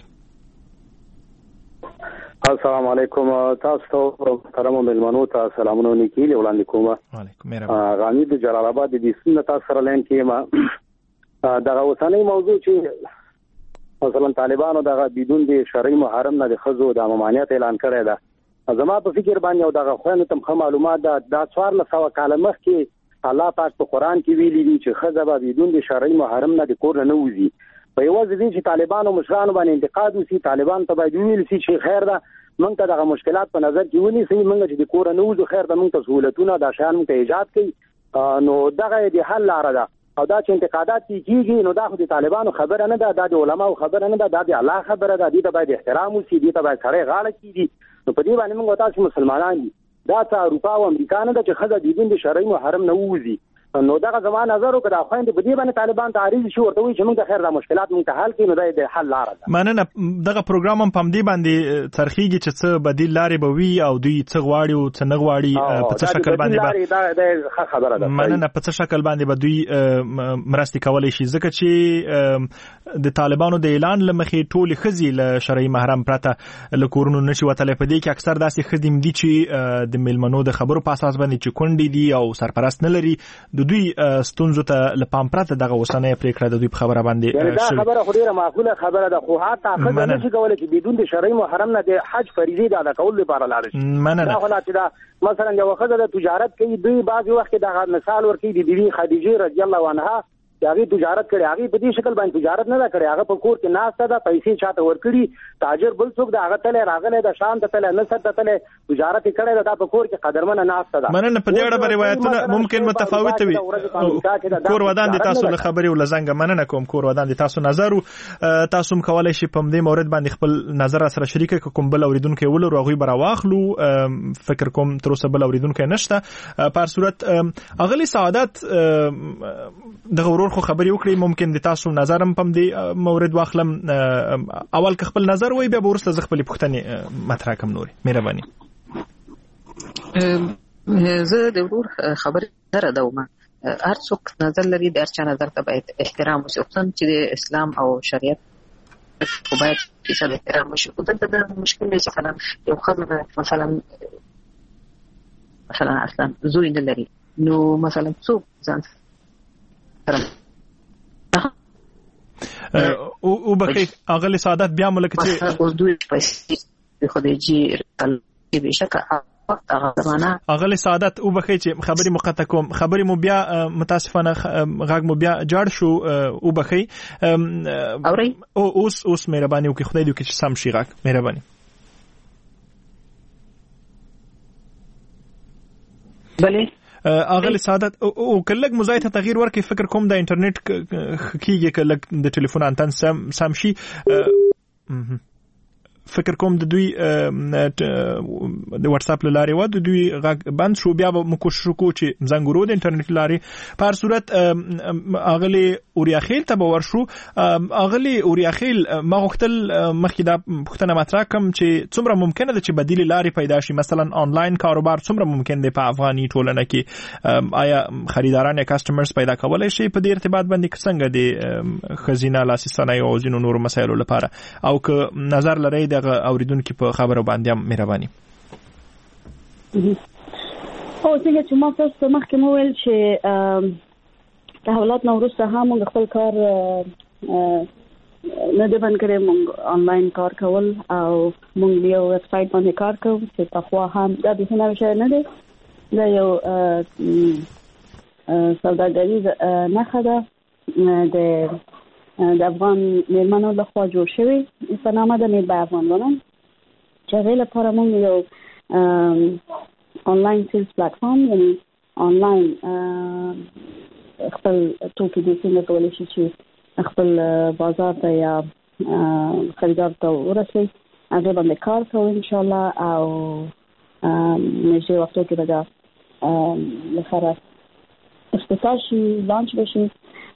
السلام علیکم. تاسو ته محترمو مېلمنو ته سلامونه نیکیلې وړاندې کوم. وعلیکم مهرباني. غنی د جلال آباد د سیمه تاسو سره لاین کې ما دغه اوسنۍ موضوع چې مثلا طالبانو دغه بدون د شرعي محرم نه د ښځو د ممانعت اعلان کړی ده. زما په فکر باندې او دغه خوانو تم خو معلومات ده دا څوارلس سوه کاله مخکې الله پاک په قرآن کې ویلي دي چې ښځه به بدون د شرعي محرم نه د کور نه وځي. په یوازې دي چې طالبانو مشرانو باندې انتقاد وشي، طالبان ته باید ویل شي چې خیر ده موږ ته دغه مشکلات په نظر کې ونیسئ، موږ چې د کور نه وځو خیر ده، موږ ته سهولتونه دا شیان موږ ته ایجاد کړي. نو دغه د حل لاره ده. او دا چې انتقادات کیږي نو دا خو د طالبانو خبره نه ده، دا د علماو خبره نه ده، دا د الله خبره ده. دې ته باید احترام وشي، دې ته باید سړی غاړه کیږي. نو په دې باندې موږ تاسو مسلمانان دي، دا څه اروپا او امریکا نه ده چې ښځه د دین د شرعي محرم نه ووځي. نو دا زموږ نظر وکړه خو اند په دې باندې طالبان تعریض شو ورته وی چې موږ خیر د مشکلات موږ ته حل کړي نو د حل لار ده. مننه. دغه پروګرام هم پم دی باندې ترخیږي چې څه بدیل لارې به وي او دوی څه غواړي او څه نه غواړي په څه شکل باندې به خبره ده. مننه. په څه شکل باندې به دوی مرستې کولای شي ځکه چې د طالبانو د اعلان لمخې ټول خزي له شرعي محرم پرته له کورونو نشي وتلې. په دې کې اکثر داسې خدیم دي چې د میلمنو د خبرو په اساس باندې چې کونډي دي او سرپرست نه لري د دوی ستونزو ته لپام پرته دغه وسنه پریکړه د دوی په خبره باندې دا خبره خو ډیره معقوله خبره ده خو حتی خدای نشي کولای چې بدون د شرعي محرم نه د حج فریضه ادا کول لپاره لاړ شي. مننه. دا خلاص دا مثلا یو خدای د تجارت کوي دوی بعض وخت د مثال ورکړي د بیبي خدیجه رضی الله عنها هغه تجارت کړي هغه په دې شکل باندې تجارت نه کړي هغه په کور کې ناشته ده پیسې چاته ورکړي تاجر بل څوک دا هغه تل راغله د شان ته تل نه ست تل تجارت کړي دا په کور کې قدرمن ناشته ده. مننه. په دې اړه روایتونه ممکن متفاوت وي. کور ودان دي تاسو له خبري ول زنګ مننه کوم کور ودان دي تاسو نظر تاسو کولای شي په دې مورد باندې خپل نظر سره شریک کوم بل اوریدونکو ولر او غوي براواخلو فکر کوم تر اوسه بل اوریدونکو نشته په صورت اغلی سعادت د غرور خو خبري وکړي ممکن د تاسو نظرم پم دی مورد واخلم اول که خپل نظر وای بیا ورسته ز خپل پښتني مطرح کم نوري مهرباني. زه د ورور خبري سره دومه هر څوک نظر لري د هر چا نظر ته باید احترام وشي چې د اسلام او شریعت خو باید چې احترام وشي. او د مشکل چې مثلا یو خبره مثلا مثلا اصلا زوی نه لري نو مثلا څوک ځان او بخیر اغلی سعادت بیا ملک چې اوس دوی پیسې خدایجی کله به شک اغلی سعادت او بخیر چې خبري مقطع کوم خبري مو بیا متاسفانه غږ مو بیا جاړ شو او بخیر او اوس اوس مهرباني وکړئ خدای دې وکړي سم شي غږ مهرباني. بله اغلی سعادت او کله مزایت تغییر ورکې فکر کوم د انټرنیټ کیږي کله د ټلیفون انتن سم سم شي فکر کوم د دوی د واتس اپ لاري و د دوی غږ بند شو بیا مو کوشش وکړو چې زنګورو د انټرنیټ لاري په هر صورت اغلی اورياخیل ته باور شو اغلی اورياخیل ما غوښتل مخکې دا پښتنه مطرح کوم چې څومره ممکنه ده چې بدیل لاري پیدا شي مثلا آنلاین کاروبار څومره ممکن دی په افغاني ټولنه کې آیا خریداران یا کسٹمرز پیدا کولای شي په دې ارتباط باندې څنګه دی خزینه لاسي صنایع او ځینو نور مسایلو لپاره او که نظر لري دغه اوریدونکو په خبرو باندې هم مهرباني. او څنګه چې ما تاسو مخکې مو ویل چې تحولات نو وروسته هم موږ خپل کار نه دی بند کړی موږ آنلاین کار کول او موږ یو ویب سټ باندې کار کوو چې تاسو هم دا د څه نوښت نه دی دا یو سوداګریز نه خده د د افغان میرمنو لخوا جوړ شوی په نامه د میر بای افغان ومن چې غیر لپاره موږ یو آنلاین سیلز پلیټفارم یعنی آنلاین خپل توکي د څنګه کولای شي چې خپل بازار ته یا خریدار ته ورسوي هغه باندې کار کوو ان شاء الله او نږدې وختو کې به دا لپاره افتتاح شي لانچ بشي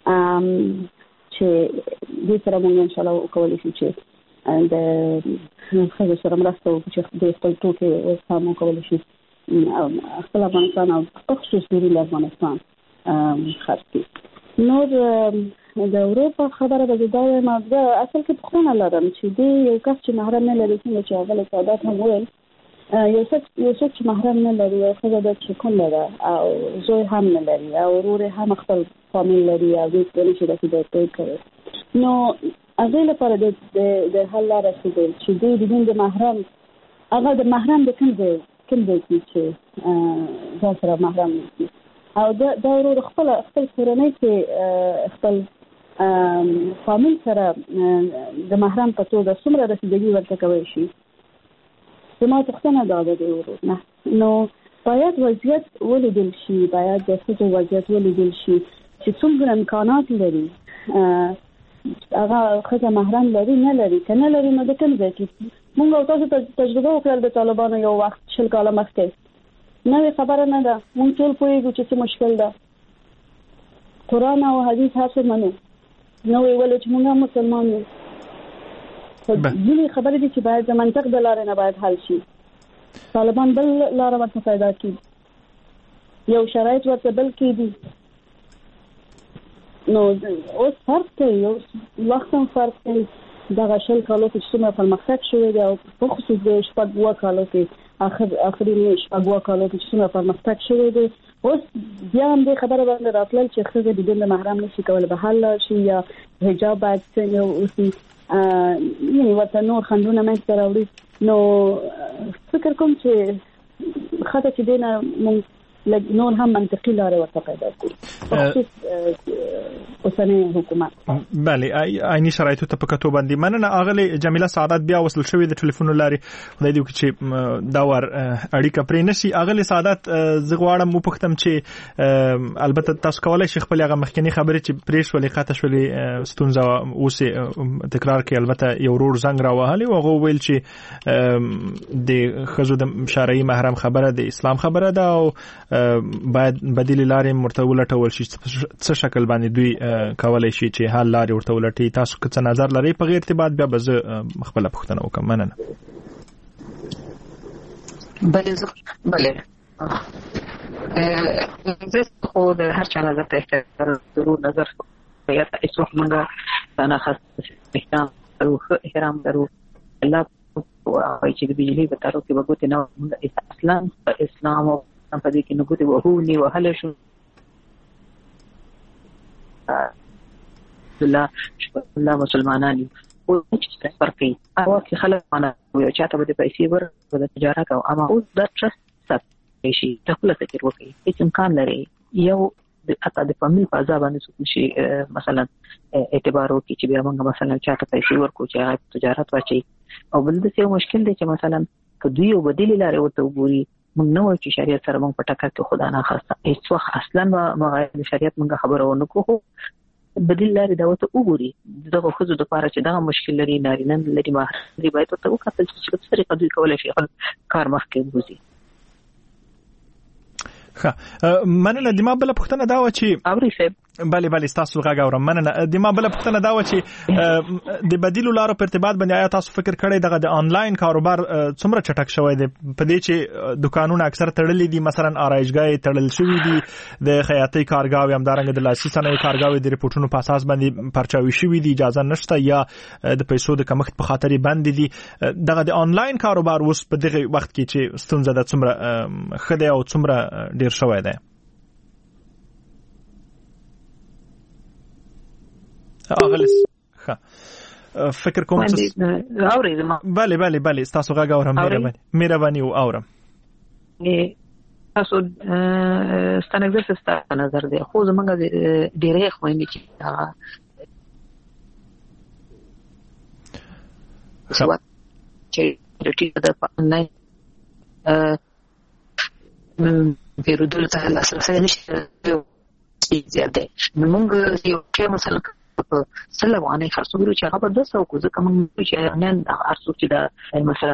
چې دې سره موږ ان شاء الله وکولای شو چې د خپل سره مرسته وکړو چې د خپل توکي سمو کولای شي خپل افغانستان او خصوصي د افغانستان خاصي نو د اروپا خبره به دا ما د اصل کې پخونه لرم چې دی یو کس چې محرم نه لري څنګه چې هغه سعادت هم ویل یو څه یو څه چې محرم نه لري او څنګه د چې کوم لري او زوی هم نه لري او ورور هم خپل فامیل لري او د ټول شي د دې کوي نو هغه لپاره د د حل لاره چې دی د محرم هغه د محرم د کوم ځای کوم ځای چې ځان سره محرم دي او دا د ورور خپل خپل کورنۍ کې خپل فامیل سره د محرم په توګه څومره رسیدګي ورته کوي شي زما پوښتنه دا ده د ورور نه نو باید وضعیت ولیدل شي باید د ښځو وضعیت ولیدل شي چې څومره امکانات لري هغه ښځه محرم لري نه لري که نه لري نو د کوم ځای کې موږ او تاسو تجربه وکړل د طالبانو یو وخت شل کاله مخکې نوې خبره نه ده موږ ټول پوهېږو چې څه مشکل ده قرآن او حدیث هڅه منو نو ویل چې موږ مسلمان یو ځینې خبرې دي چې باید د منطق د لارې نه باید حل شي. طالبان بل لار ورته پیدا کړي یو شرایط ورته بل کې دي نو اوس فرق کوي اوس وخت هم فرق کوي دغه شل کالو کې چې څومره پرمختګ شوی دی او په خصوص د شپږ اوه کالو کې اخر اخري شپږ اوه کالو کې چې څومره پرمختګ شوی دی اوس بیا هم دې خبره باندې راتلل چې ښځه د دین محرم نشي کولی بهر لاړ شي یا حجاب باید څنګه اوسي یعنې ورته نور خنډونه منځته راوړي نو فکر کوم چې ښه ده چې دې نه مونږ لږ نور هم منطقي لارې ورته پیدا کړو خصوص اوسنی حکومت. بله عیني شرایطو ته په کتو باندې مننه. اغلې جمیله سعادت بیا وصل شوې د ټلیفون لارې خدای دې وکړي چې دا ور اړیکه پرې نشي. اغلې سعادت زه غواړم وپوښتم چې البته تاسو کولای شئ خپل هغه مخکنی خبرې چې پرې شولې قطع شولې ستونزه اوس تکرار کړئ. البته یو ورور زنګ راوهلی او هغه ویل چې د ښځو د شرعي محرم خبره د اسلام خبره ده او باید بدیل لارې ورته ولټول شي څه شکل باندې دوی کولای شي چې حل لارې ورته ولټي. تاسو څه نظر لرئ په غیر ارتباط بیا به زه خپله پوښتنه وکړم. مننه. بله بله زه خو د هر چا نظر ته احترام نظر یا هیڅ وخت موږ نه خاص احترام او احترام درو الله وایي چې د بجلی په تارو کې وګورئ نو اسلام اسلام او په دې کې نو ګوتې وهونی وهله شو الله الله مسلمانان او چې فرقي او چې خلک معنا یو چاته به پیسې ور د تجارت او اما او د ترست ست شي تخله فکر وکړي هیڅ امکان لري یو د اته د فامily په ځای باندې شي مثلا اعتبار وکړي چې بیا موږ مثلا چاته پیسې ورکو چې تجارت واچي او بل د څه مشکل دی چې مثلا کدی یو بدیل لارې وته وګوري موږ نو چې شریعت سره موږ په ټکر کې خدا نه خاصه هیڅ وخت اصلا ما د شریعت موږ خبره ونه کوو بدیل لري دا وته وګوري دغه خو د لپاره چې دا مشکل لري نارینه لري ما دې باید ته وکړل چې څه طریقه دوی کولای شي کار مخکې وځي. ښه مننه. د ما بل پوښتنه دا و چې اوري صاحب بله بله تاسو غږ اورم. مننه. د ما بل پوښتنه دا و چې د بدیلو لارو په ارتباط باندې آیا تاسو فکر کړی دغه د آنلاین کاروبار څومره چټک شوی دی په دې چې دکانونه اکثر تړلي دي مثلا آرایشګاه تړل شوی دي د خیاطۍ کارګاوې همدارنګه د لاسي صنایعو کارګاوې د ریپورټونو په اساس باندې پرچاوي شوي دي اجازه نشته یا د پیسو د کمښت په خاطر بند دي. دغه د آنلاین کاروبار اوس په دغه وخت کې چې ستونزه ده څومره ښه دی او څومره ډیر شوی دی؟ اغلس ښه فکر کوم چې اورېدم. بله بله بله تاسو غږ اورم. مهرباني مهرباني او اورم. تاسو ستانګر څه نظر دی خو زمونږ ډېرې خويندې چې هغه چې د ټیټ د آنلاین پیرودل ته لاسرسي نشي زیاته موږ یو کې مثلا سره وانه خرڅورو چې هغه د څو کو ځکه موږ چې نن ارڅو چې دا مثلا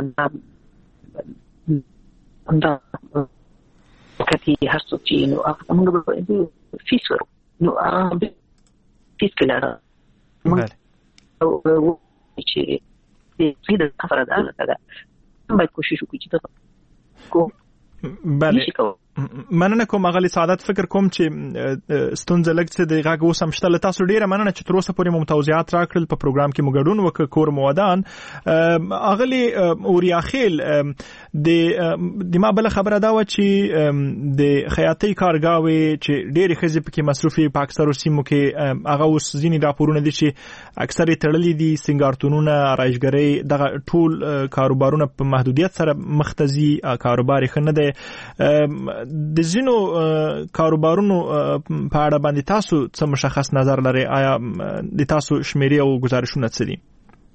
انده کتي هرڅو چې نو هغه موږ به فیس ورو نو هغه فیس کړه او چې دې د خبره ده دا باید کوشش وکړو چې تاسو کو بله مننه کوم. اغلی سعادت فکر کوم چې ستونزه لږ څه د غږ اوس هم شته. تاسو ډیره مننه چې تر اوسه پورې مو توضیحات راکړل په پروګرام کې مو ګډون وکړ کور مودان. اغلی اوریاخیل د د ما بل خبره دا و چې د خیاطۍ کارګاوې چې ډېرې ښځې پکې مصروفي په اکثرو سیمو کې هغه اوس ځینې راپورونه دي چې اکثر تړلي دي سنگارتونونه رایشګرۍ دغه ټول کاروبارونه په محدودیت سره مختزي کاروبار ښه نه دی. د ځینو کاروبارونو په اړه باندې تاسو څه مشخص نظر لرئ؟ آیا د تاسو شمیرې او گزارشونه څه دي؟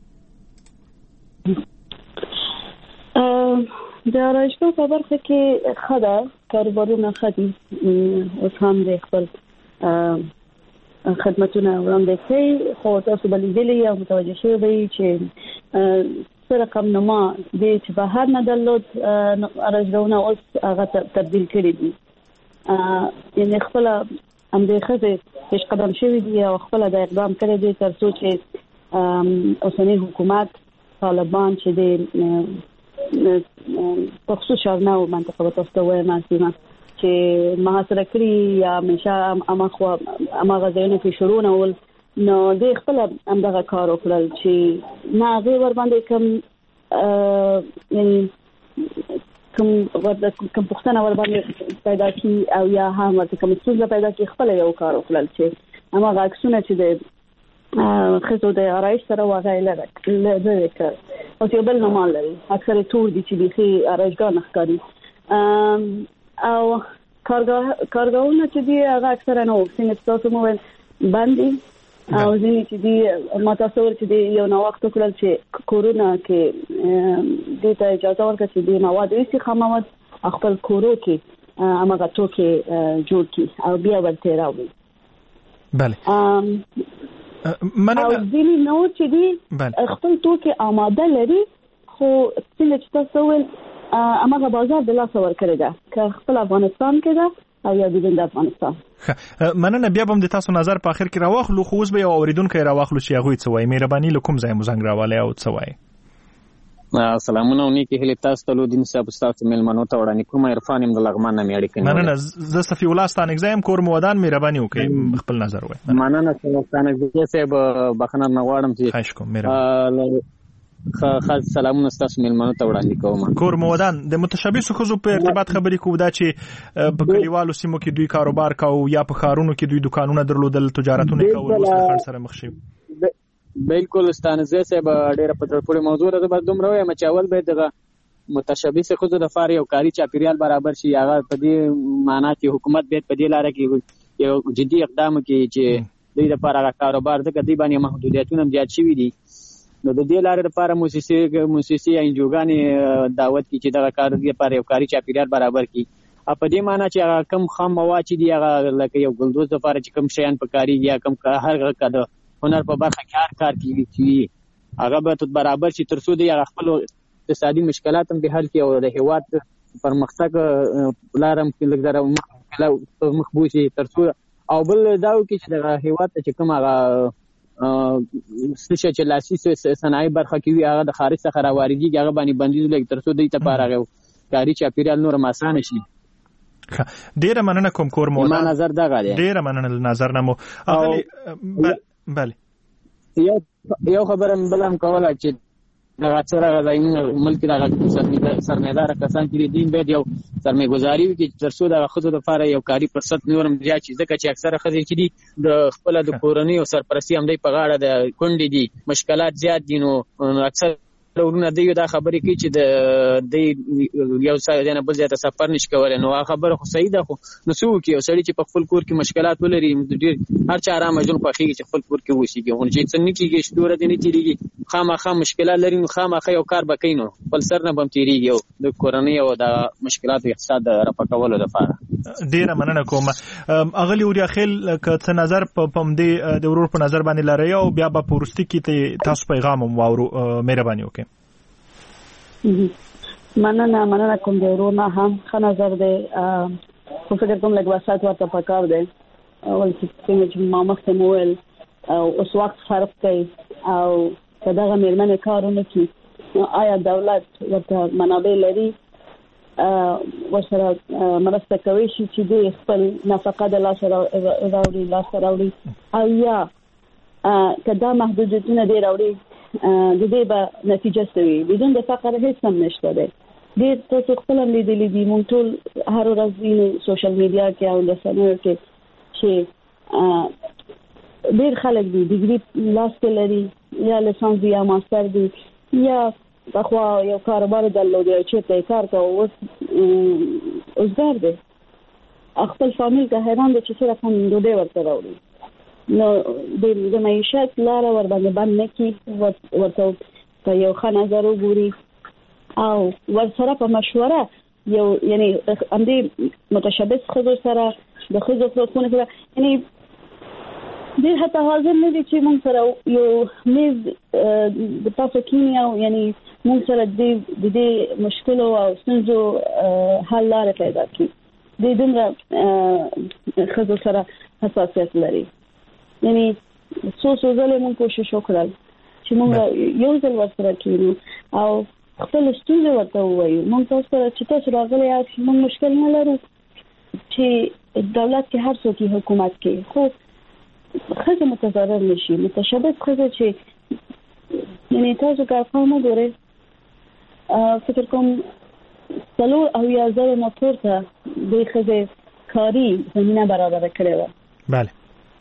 د راشدو په برخه کې ښه ده کاروبارونه ښه دي اوس هم د خپل خدمتونه وړاندې کوي خو تاسو به لیدلي یا متوجه شوئ چې رقم نما د چې بهر نه درلود ارزونه اوس هغه تبدیل کړی دي یعنی خپل هم د خزه پیش قدم شوی دی او خپل د اقدام کړی دی تر څو چې اوسنی حکومت طالبان چې د پخصوص شارناو منطقه تاسو وایم سیمه چې محاصره کړی یا مشه اما خو اما غزاینه په شروع نه ول نو د خپل هم دغه کار وکړل چې نه غي ور باندې کوم یعنی کوم ورته کوم پښتنه ور باندې پیدا کی او یا هم ورته کوم څه پیدا کی خپل یو کار وکړل چې اما غاښونه چې د خزو د آرایش سره واغایله لږه کړ او چې بل نه مال لري اکثر ټول دي چې د آرایشګاه نه ښکاري او کارګاه کارګاونه چې دی هغه اکثر نه څنګه تاسو مو باندې او ځینې چې دی ما تاسو ور چې دی یو نو وخت کولل چې کورونا کې د ته اجازه ورکړه چې د مواد ویسي خامواد خپل کورو کې امغه توکي جوړ کی او بیا ورته راوړي. بله ام مننه. او ځینې نو چې دی خپل توکي آماده لري خو څنګه چې تاسو ول امغه بازار د لاس ور کړی دا که خپل افغانستان کې دا او یا د افغانستان. مننه. بیا به د تاسو نظر په اخر کې راوخلو خو اوس به یو اوریدونکو راوخلو چې هغه څه وایي. مهرباني لکم ځای مو زنګ راواله او څه وایي. سلامونه ونی کې هله تاسو ته لودین صاحب تاسو ملمنو ته وړاندې کوم عرفان هم د لغمان نه میړی کوي. مننه. ز صفی الله ستان اگزایم کور مودان مهرباني وکړئ خپل نظر وایي. مننه ستان اگزایم صاحب بخنه نغواړم چې خواهش کوم. مهرباني. خاص سلامونه تاسو ملمنو ته وړاندې کوم. کور مودان د متشابهو خزو په ارتباط خبرې کوو دا چې په کلیوالو سیمو کې دوی کاروبار کاوه یا په خارونو کې دوی دکانونه درلودل تجارتونه کول اوس د خړ سره مخ شي. بالکل ستانزه صاحب ډیره په تر پورې موضوع ده به دومره وایم چې اول به دغه متشابه خزو د فار یو کاری چاپیریال برابر شي هغه په دې معنی چې حکومت به په دې لاره کې یو جدي اقدام کوي چې دوی د لپاره کاروبار د کدی باندې محدودیتونه زیات شوي دي. نو د دې لارې لپاره موسسې موسسې انجوګانې دعوت کی چې دغه کار دی لپاره یو کاری چاپیریال برابر کی. په دې معنی چې کم خام مواد چې دی هغه لکه یو ګلدوز لپاره چې کم شیان پکاري یا کم هر کده هنر په برخه کې هر کار کیږي چې هغه به برابر شي تر څو دی هغه خپل اقتصادي مشکلات هم به حل کړي او د هیواد پرمختګ لارم کې لږ مخبوشي تر څو او بل داو کې چې د هیواد ته کوم هغه څه چې لاسي صنایع برخه کې وي هغه د خارج څخه راوړيږي هغه باندې بندیز لګ تر څو د تپاره کاری چاپیریال نور آسان شي. ډیره مننه کوم کور مو ما نظر دا غاړي. ډیره مننه نظر نمو. بله یو یو خبره بلم کوله چې دا څنګه غواړي ملک دا سرمایدار کسان چې دین به یو سرمایه‌ګذاري وکړي تر څو د خزو لپاره یو کاری فرصت نورم زیات شي ځکه چې اکثره خزې چې دي د خپل د کورنۍ او سرپرستی هم دی په غاړه د کونډې دي مشکلات زیات دي نو اکثر ورونه دی دا خبرې کوي چې د د یو ځای نه بل ځای ته سفر نشي کولای نو هغه خبره خو صحیح ده خو نو څه وکړي او سړی چې په خپل کور کې مشکلات ولري ډېر هر چا آرام ژوند خوښیږي چې خپل کور کې وشيږي او چې څنګه کېږي چې دوره دې نه تیریږي خامخا مشکلات لري نو خامخا یو کار وکړي نو بل سر نه بم تیریږي او د کورنۍ او د مشکلات اقتصاد رافقولو لپاره. ډیره مننه کوم. اغلی وریا خیل که نظر په پم دی د ورور په نظر باندې لري او بیا په پورستی کې تاسو پیغام واورو مهرباني وکړئ. مننه مننه کوم دی ورونه هم ښه نظر دی خو فکر کوم لږ وسات ورته پکار دی اول چې چې ما مخکې مو ویل اوس وخت فرق کوي او که دغه مېرمنې کارونه کوي آیا دولت ورته منابع لري ورسره مرسته کوي چې دوی خپل نفقه د لاسه راوړي لاسه راوړي او یا که دا محدودیتونه دی راوړي د دې به نتیجه سوي بدون د فقر هیڅ هم نشته دی. ډېر تاسو خپل هم لیدلي دي موږ ټول هر ورځ وینو سوشل میډیا کې او رسنیو کې چې ډېر خلک دي ډیګري لاس کې لري یا لیسانس یا ماستر دي یا بخوا یو کاروبار درلودي چې ته کار کوي اوس اوسګار دی خپل فامیل ته حیران دي چې څنګه کوم دوی ورته راوړي نو د معیشت لاره ور باندې باندې کی ورته په یو ښه نظر وګوري او ورسره په مشوره یو یعنی هم دې متشابه خزو سره د خزو خلکونه سره یعنی دې حتی حاضر نه دي چې موږ سره یو میز د تاسو کینیا یعنی موږ سره د دې مشکل او ستونزو حل لاره پیدا کړي د دومره خزو سره حساسیت لري. یعنی څو څو ځله موږ کوشش وکړل چې موږ یو ځل ورسره کېنو او خپل ستونزې ورته ووایو. موږ تاسو سره چې تاسو راغلي یاست موږ مشکل نه لرو چې دولت کې هر څوک حکومت کې، خو خزه متضرر نشي. متشابه خزه چې یعنی تاسو که افغان وګورئ فکر کوم سلو او یا زر نه پورته د خزه کاری زمینه برابر کړې و. بله.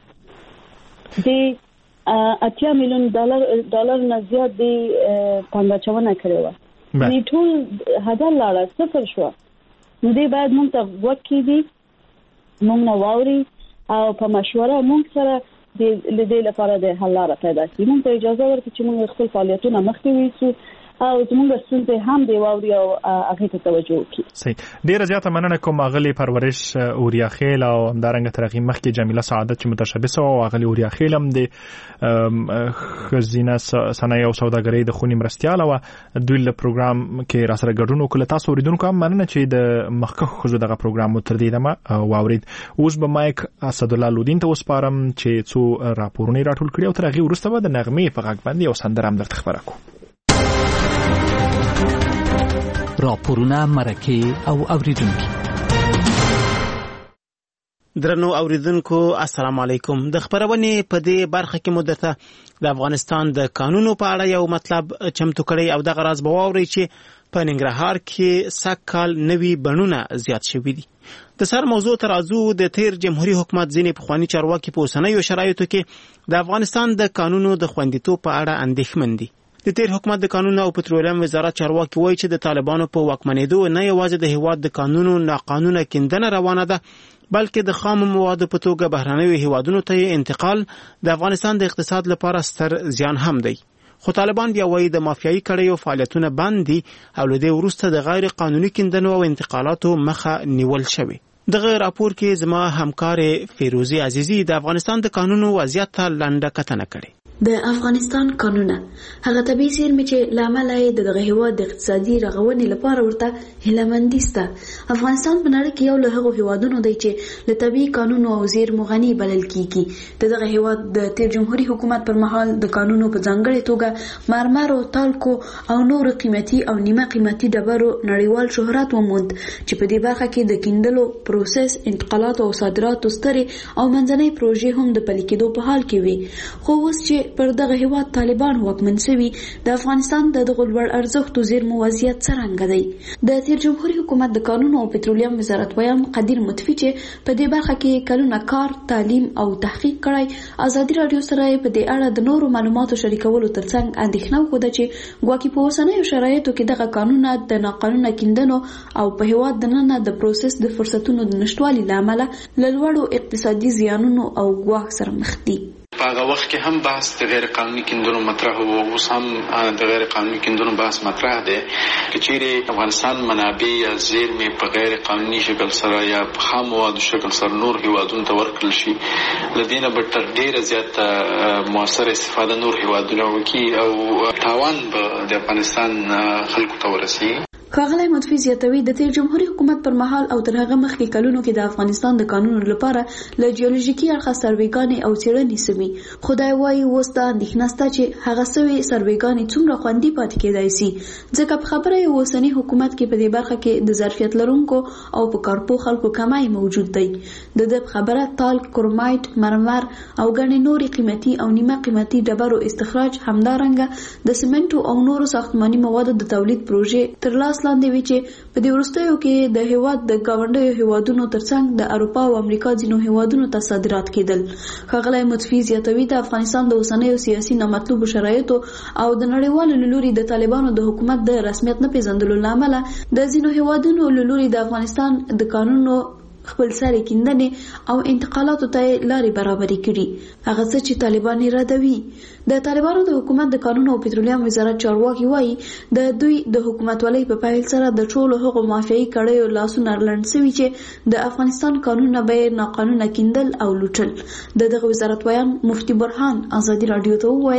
د اتیا میلیون ډالر ډالر نه زیات د پانګاچونه کړې و. یعنی ټول هزار لاړه صفر شو. نو دې باید موږ ته وکړي دي موږ نه واوري او په مشوره موږ سره د دې لپاره د حل لاره پیدا کړي. موږ ته اجازه ورکړي چې موږ خپل فعالیتونه مخکې ویسو او زموږ ستونزې هم دی واوري او هغه ته توجه وکړي. صحیح. ډیره زیاته مننه کوم اغلی پرورش اوریا خیل او همدارنګه ترغی مخکې جمیله سعادت چې متشبثه او اغلی اوریا خیل هم د خزینه صنایع او سوداګرۍ د خونی مرستيال او دوی له پروګرام کې را سره ګډون وکړ. تاسو اوریدونکو هم مننه چې د مخکخ خزو دغه پروګرام تر دې دمه واورید. اوس به مایک اسد الله لودین ته وسپارم چې څو راپورونه راټول کړي او ترغی ورسته به د نغمه په غږ باندې او سندره هم درته خبره کوم. راپورونه مرکه او اوریدونکو. درنو اوریدونکو السلام علیکم. د خبرونې په دې برخه کې مدته د افغانستان د قانونو په اړه یو مطلب چمتو کړی او د غراز بواوري چې په ننګرهار کې سکهال نوي بڼونه زیات شوي دي. د سر موضوع ترازو د تیر جمهوریت حکومت ځینې پخوانی چارواکي په اوسنیو شرایطو کې د افغانستان د قانونو د خوندیتوب په اړه اندېښمن دي. د تیر حکومت د قانون او پټرولیم وزارت چارواکي وایي چې د طالبانو په واکمنېدو نه یوازې د هیواد د قانونو ناقانونه کیندنه روانه ده بلکې د خام موادو په توګه بهرنیو هیوادونو ته انتقال د افغانستان د اقتصاد لپاره ستر زیان هم دی. خو طالبان بیا وایي د مافیایي کړیو فعالیتونه بند دي او له دې وروسته د غیر قانوني کیندنو او انتقالاتو مخه نیول شوی. دغه راپور کې زما همکار فیروزی عزیزی د افغانستان د قانونو وضعیت ته لنډه کتنه کړې. د افغانستان قانونه هغه طبيعي زیرمې چې لامل یې د دغه هیواد د اقتصادي رغونې لپاره ورته هیلمندي سته. افغانستان په نړۍ کې یو له هغو هیوادونو دی چې له طبيعي قانونو او زیرمو غني بلل کیږي. د دغه هیواد د تیر جمهوریت حکومت پر مهال د قانونو په ځانګړي توګه مرمر او تالکو او نور قیمتي او نیمه قیمتي ډبرو نړیوال شهرت وموند چې په دې برخه کې د کیندلو پروسس، انتقالات او صادراتو سترې او منځنۍ پروژې هم د پلي کېدو په حال کې وي. خو اوس چې پر دغه هیواد طالبان واکمن شوي د افغانستان د دغه لوړ ارزښتو زیرمو وضعیت څرنګه دی. د تیر جمهوریت حکومت د قانون او پټرولیم وزارت ویان قدیر متفی چې په دې برخه کې کلونه کار، تعلیم او تحقیق کړی ازادي رادیو سره په دې اړه د نورو معلوماتو شریکولو ترڅنګ اندېښنه وکړه چې ګواکې په اوسنیو شرایطو کې دغه قانونه د ناقانونه کیندنو او په هیواد دننه د پروسس د فرصتونو د نشټوالي لامل له لوړو اقتصادي زیانونو او ګواښ سره مخ دي. په هغه وخت کې هم بحث د غیر قانوني کیندنو مطرح وو، اوس هم د غیر قانوني کیندنو بحث مطرح دی. که چیرې افغانستان منابع یا زیرمې په غیر قانوني شکل سره یا په خام موادو شکل سره نور هیوادونو ته ورکړل شي، له دې نه به تر ډېره زیاته مؤثره استفاده نور هیوادونه وکړي او تاوان به د افغانستان خلکو ته ورسیږي. ښاغلی متفي زیاتوي د تیر جمهوریت حکومت پر مهال او تر هغه مخکې کلونو کې د افغانستان د قانونو لپاره له جیولوژیکي اړخه سروېګانې او څېړنې سوي. خدای وایي اوس دا اندېښنه شته چې هغه سوي سروېګانې څومره خوندي پاتې کېدای سي، ځکه په خبره یې اوسني حکومت کې په دې برخه کې د ظرفیت لرونکو او په کارپو خلکو کمای موجود دی. د دې خبره تال، کرومایټ، مرمر او ګڼې نورې قیمتي او نیمه قیمتي ډبرو استخراج، همدارنګه د سمنټو او نورو ساختماني موادو د تولید پروژې تر لاس لاندې وي چې په دې وروستیو کې د هیواد د ګاونډیو هیوادونو ترڅنګ د اروپا او امریکا ځینو هیوادونو ته صادرات کېدل. ښاغلی متفي زیاتوي د افغانستان د اوسنیو سیاسي نامطلوبو شرایطو او د نړیوالو له لوري د طالبانو د حکومت د رسمیت نه پیژندلو له امله د ځینو هیوادونو له لوري د افغانستان د قانونو خپل سره کیندنې او انتقالاتو ته لارې برابرې کړي. هغه څه چې طالبان ردوي. د طالبانو د حکومت د قانون او پټرولیم وزارت چارواکي وایي د دوی د حکومتولۍ په پیل سره د ټولو هغو مافیایي کړیو لاسونه لنډ شوي چې د افغانستان قانونونه به ناقانونه کیندل او لوټل. د دغه وزارت ویان مفتي برهان ازادي رادیو ته وویل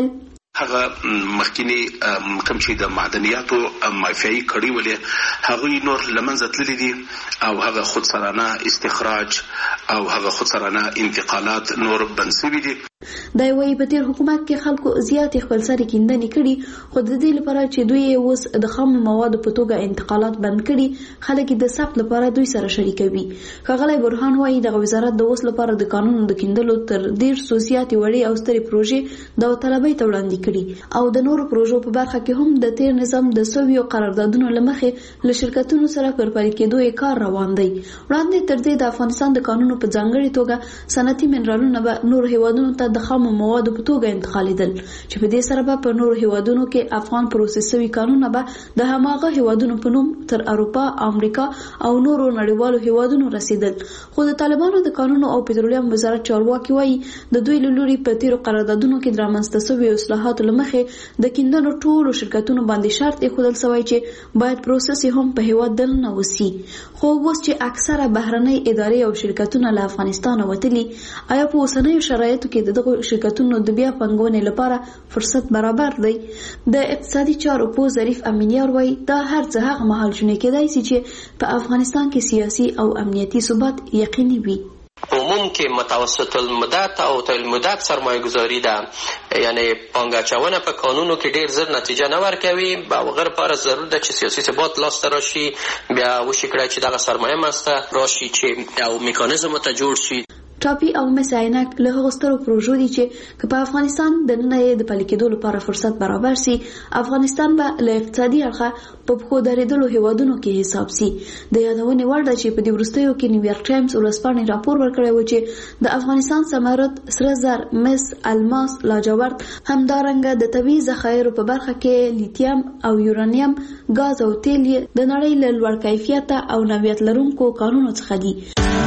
هغه مخکینی کوم چې د معدنیاتو مافیایي کړي ولې هغه نور لمنځه تللي دي او هغه خودسرانه استخراج او هغه خودسرانه انتقالات نور بنسوي دي. دا وایي په تیر حکومت کې خلکو زیات خپل سره کیندنې کړي خو د دې لپاره چې دوی اوس د خام موادو په توګه انتقالات بند کړي خلک د ثبت لپاره دوی سره شریکوي. ښاغلی برهان وایي د وزارت د اوس لپاره د قانون د کیندلو تر ډیر سوسیاتي وړي او سترې پروژې د طلبۍ ته وړاندې کړي او د نورو پروژو په برخه کې هم د تیر نظام د سویو قراردادونو لمخې له شرکتونو سره پر پلي کېدو یې کار روان دی. وړاندې تر دې د افغانستان د قانونو په ځانګړي توګه صنعتي منرالونه به نور هیوادونو ته د خام موادو په توګه انتقالیدل چې په دې سره به په نورو هیوادونو کې افغان پروسس شوي کانونه به د هماغه هیوادونو په نوم تر اروپا، امریکا او نورو نړیوالو هیوادونو رسیدل. خو د طالبانو د قانونو او پټرولیم وزارت چارواکي وایي د دوی له لوري په تیرو قراردادونو کې د رامنځته شویو اصلاحاتو له مخې د کیندنو ټولو شرکتونو باندې شرط ایښودل شوی چې باید پروسس هم په هیواد دننه وسي. خو اوس چې اکثره بهرنۍ ادارې او شرکتونه له افغانستانه وتلي، آیا په اوسنیو شرایطو کې دغه شرکتونو د بیا پنګونې لپاره فرصت برابر دی؟ د اقتصادي چارو په ظریف امینیار وایي دا هر څه هغه مهال شونې کېدای شي چې په افغانستان کې سیاسي او امنیتي ثبات یقیني وي. عموم کې متوسط المدت او طویل المدت سرمایه گذاری ده، یعنی پانګه اچونه په قانونو کې ډیر زر نتیجه نه ورکوي. او غیر پر ضرورت ده چې سیاسي ثبات لاسته راشي، بیا وشي کړی چې دغه سرمایه مسته راشي چې او میکانیزم ته جوړ شي. ټاپي او مس عینک له هغو سترو پروژو دي چې په افغانستان د ننه یې د پلي کېدو لپاره فرصت برابر سي، افغانستان به له اقتصادي اړخه په پښو درېدلو هیوادونو کې حساب سي. د یادونې وړ ده چې په دې وروستیو کې نیویارک ټایمز ورځپاڼې راپور ورکړی و چې د افغانستان ثمرات سره زر، مس، الماس، لاجورد، همدارنګه د طبیعي ذخایرو په برخه کې لیتیم او یورانیم، ګاز او تیل د نړۍ له لوړ کیفیته او نوعیت لرونکو کانونو څخه دي.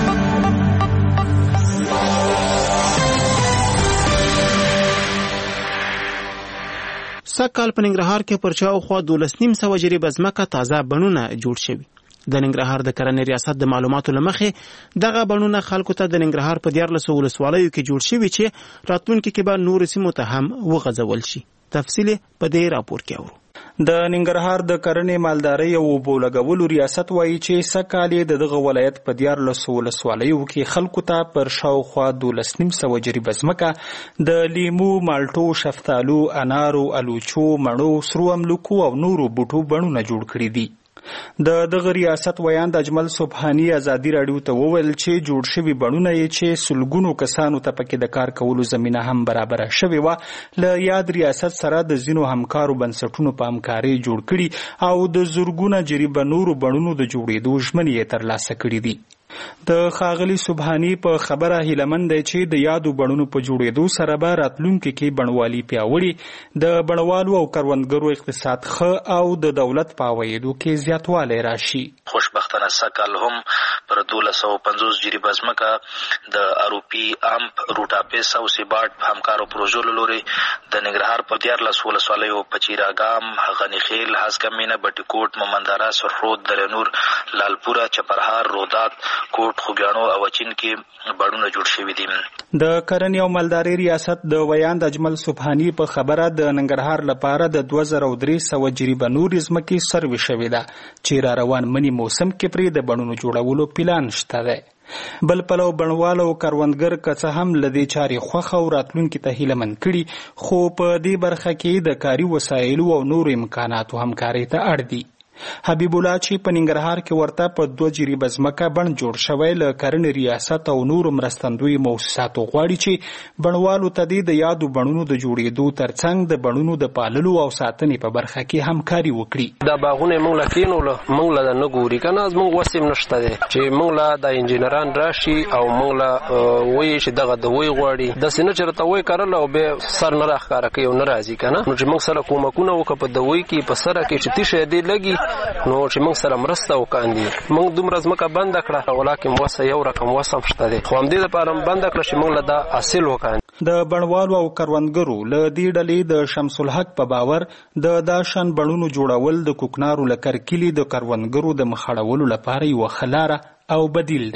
سږکال په ننګرهار کې پر شاوخوا دولس نیم سوه جریبه ځمکه تازه بڼونه جوړ شوي. د ننګرهار د کرنې ریاست د معلوماتو له مخې دغه بڼونه خلکو ته د ننګرهار په دیارلسو ولسوالیو کې جوړ شوي چې راتلونکي کې به نورو سیمو ته هم وغځول شي. تفصیل په دې راپور کې اورو. د ننګرهار د کرنې مالدارۍ او اوبو لګولو ریاست وایي چې سږکال یې د دغه ولایت په دیارلسو ولسوالیو کې خلکو ته پر شاوخوا دولس نیم سوه جریبه ځمکه د لیمو، مالټو، شفتالو، انارو، الوچو، مڼو، سرو املوکو او نورو بوټو بڼونه جوړ کړي دي. د دغه ریاست ویان د اجمل سبحانی ازادي راډیو ته وویل چې جوړ شوي بڼونه یې چې سلګونو کسانو ته پکې د کار کولو زمینه هم برابره شوې وه، له یاد ریاست سره د ځینو همکارو بنسټونو په همکارۍ جوړ کړي او د زرګونه جریبه نورو بڼونو د جوړېدو ژمنې یې ترلاسه کړي دي. د ښاغلي سبحانی په خبره هیلهمند دی چې د یادو بڼونو په جوړېدو سره به راتلونکي کې بڼوالي پیاوړي، د بڼوالو او کروندګرو اقتصاد ښه او د دولت په عوایدو کې زیاتوالی راشي. خوشبختانه سږکال هم پر دولس سوه پنځوس جریبه ځمکه د اروپي امپ، روټاپیس او سیباټ په همکارو پروژو له لورې د ننګرهار په دیارلسو ولسوالیو په چیراګام، غنیخیل، هسکمینه، بټي کوټ، مومندره، سرخرود، درنور، لالپوره، چپرهار، رودات، کوټ، خوږیاڼو او اچین کې بڼونه جوړ شوي دي. د کرنې او مالدارۍ ریاست د ویاند اجمل سبحانی په خبره د ننګرهار لپاره د دوه زره درې سوه جریبه نورې ځمکې سروې شوې ده چې را روان منی موسم کې پرې د بڼونو جوړولو پلان شته دی. بل پلو بڼوال او کروندګر که څه هم له دې چارې خوښه او راتلونکي ته هیلهمند کړي، خو په دې برخه کې د کاري وسایلو او نورو امکاناتو همکارۍ ته اړ دي. حبیب الله چې په ننګرهار کې ورته په دوه جریبه ځمکه بڼ جوړ شوی، له کرنې ریاست او نورو مرستندوی موسساتو غواړي چې بڼوالو ته د یادو بڼونو د جوړېدو ترڅنګ د بڼونو د پاللو او ساتنې په برخه کې همکاري وکړي. دا باغونه موږ له کینولو موږ له نه ګوري که نه، زموږ وس هم نشته دی چې موږ له د انجینران راشي او موږ له وایي چې دغه دوی غواړي، داسې نه چې راته وایي کرله او بیا سر نه راښکاره کوي او نه راځي که نه. نو چې موږ سره کومکونه وکړه په دوی کې په سره کې چې تیشه دې لګي، نو چې موږ سره مرسته وکاندي. موږ دومره ځمکه بنده کړه، ولاکن وسه یو رقم وس هم شته دی، خو همدې دپاره بنده کړه چې موږ له دا حاصل وکاندي. د بڼوالو او کروندګرو له دې ډلې د شمس الحق په باور د دا شان بڼونو جوړول د کوکنارو له کرکلي د کروندګرو د مخاړولو لپاره یوه ښه لاره او بدیل دی.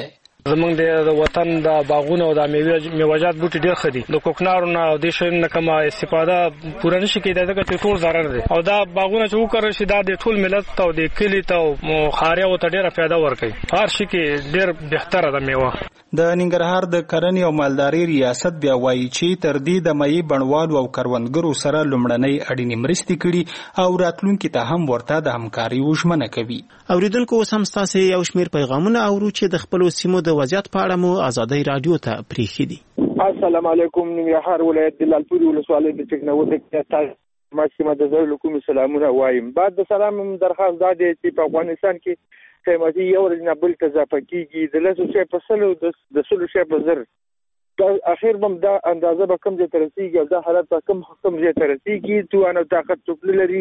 زمونږ د وطن د باغونو او د میوه‌جات بوټي ډېر ښه دي د کوکنارو نه او د شین نه کومه استفاده پوره نشي کېدای ځکه چې ټول ضرر دي او دا باغونه چې وکړل شي دا د ټول ملت ته او د کلي ته او خاریو ته ډېره فایده ورکوي هر شي کې ډېر بهتره ده میوه د ننګرهار د کرنې او مالدارۍ ریاست بیا وایي چې تر دې د مېوې بڼوالو او کروندګرو سره لومړنۍ اړینې مرستې کړي او راتلونکي ته هم ورته د همکارۍ ژمنه کوي. اوریدونکو اوس هم ستاسو یو شمېر پیغامونه اورو چې د خپلو سیمو د وضعیت په اړه مو ازادۍ رادیو ته پریښي دي. السلام علیکم. ننګرهار ولایت د لالپورې ولسوالۍ د ټکنالوژي ماشومه د زړه کوم سلامونه وایم. بعد د سلام درخواست دا دی چې په افغانستان کې قیمتي یو ورځ نه بل ته اضافه کیږي د لاسو شی په سلو د سلو شی په زر دا اخر بم دا اندازه به کم ځای ته رسیږي او دا حالت به کم کم ځای ته رسیږي توان او طاقت ټوپل لري.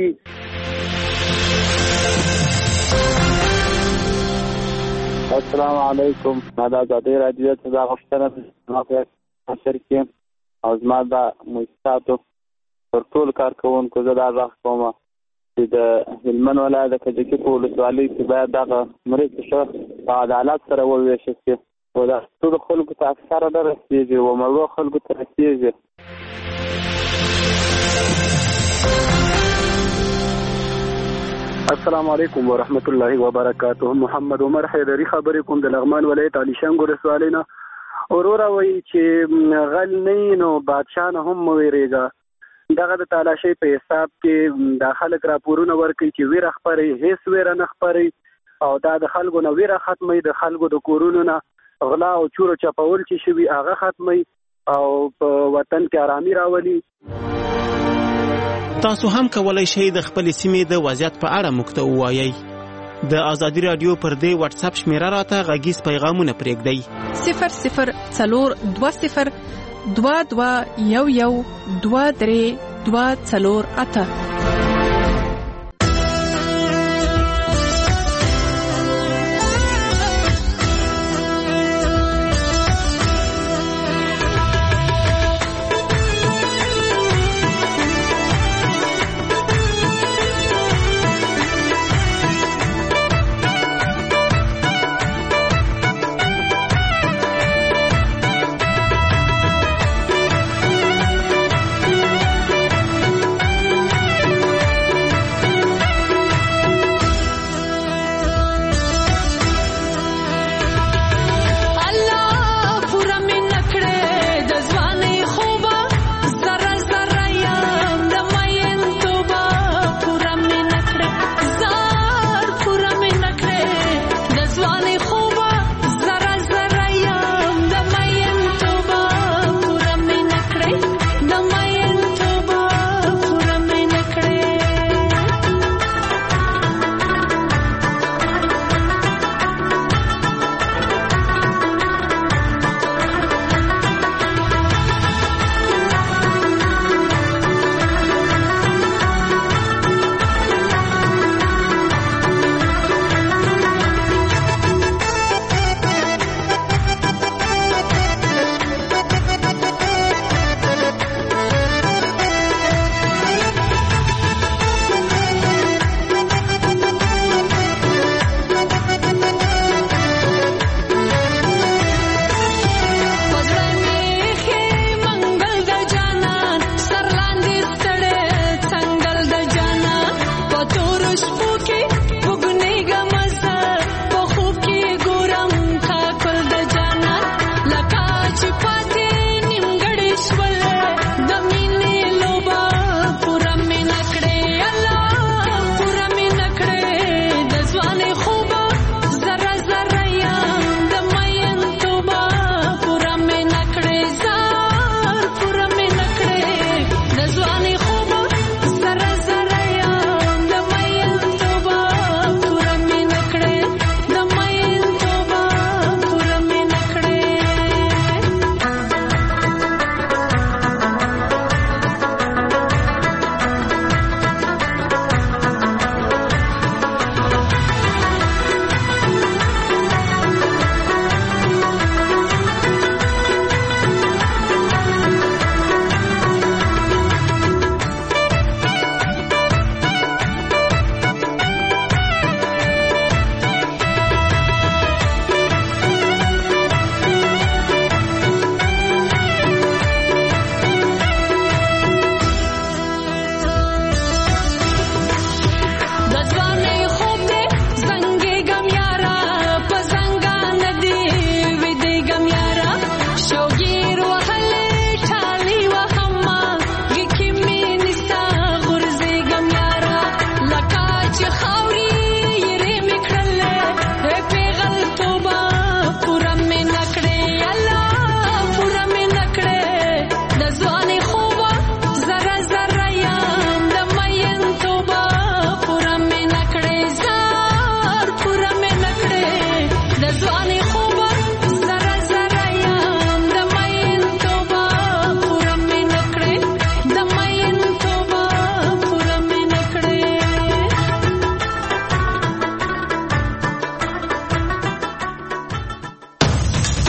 السلام علیکم. دا د ازادۍ رادیو ته دا غوښتنه ده چې او زما د موسساتو پر ټول کارکوونکو زه دا غوښتنه کوم چې د هلمند ولایت د کجکي په ولسوالۍ کې باید دغه مرستې ښه په عدالت سره وویشل شي او دا ټولو خلکو ته اکثره نه رسېږي او مړو خلکو ته رسېږي. السلام علیکم ورحمت الله وبرکاته. محمد عمر حیدری خبرې کوم د لغمان ولایت علي شنګ ولسوالۍ نه. وروره وایي چې غل نه نو بادشاه نه هم مه ویرېږه. دغه د تالاشۍ په حساب کې د خلک راپورونه ورکوي چې ویره خپروي هیڅ ویره نه خپروي او دا د خلکو نه ویره ختموي د خلکو د کورونو نه غلا او چور او چپول چې شوي هغه ختموي او په وطن کې آرامي راولي. تاسو هم کولای شئ د خپل سیمې د وضعیت په اړه موږ ته ووایئ. د ازادي رادیو پر دې واتس اپ شمیره راته غږیز پیغامونه پرېږدئ صفر صفر څلور دوه صفر دوه دوه یو یو دوه درې دوه څلور اته.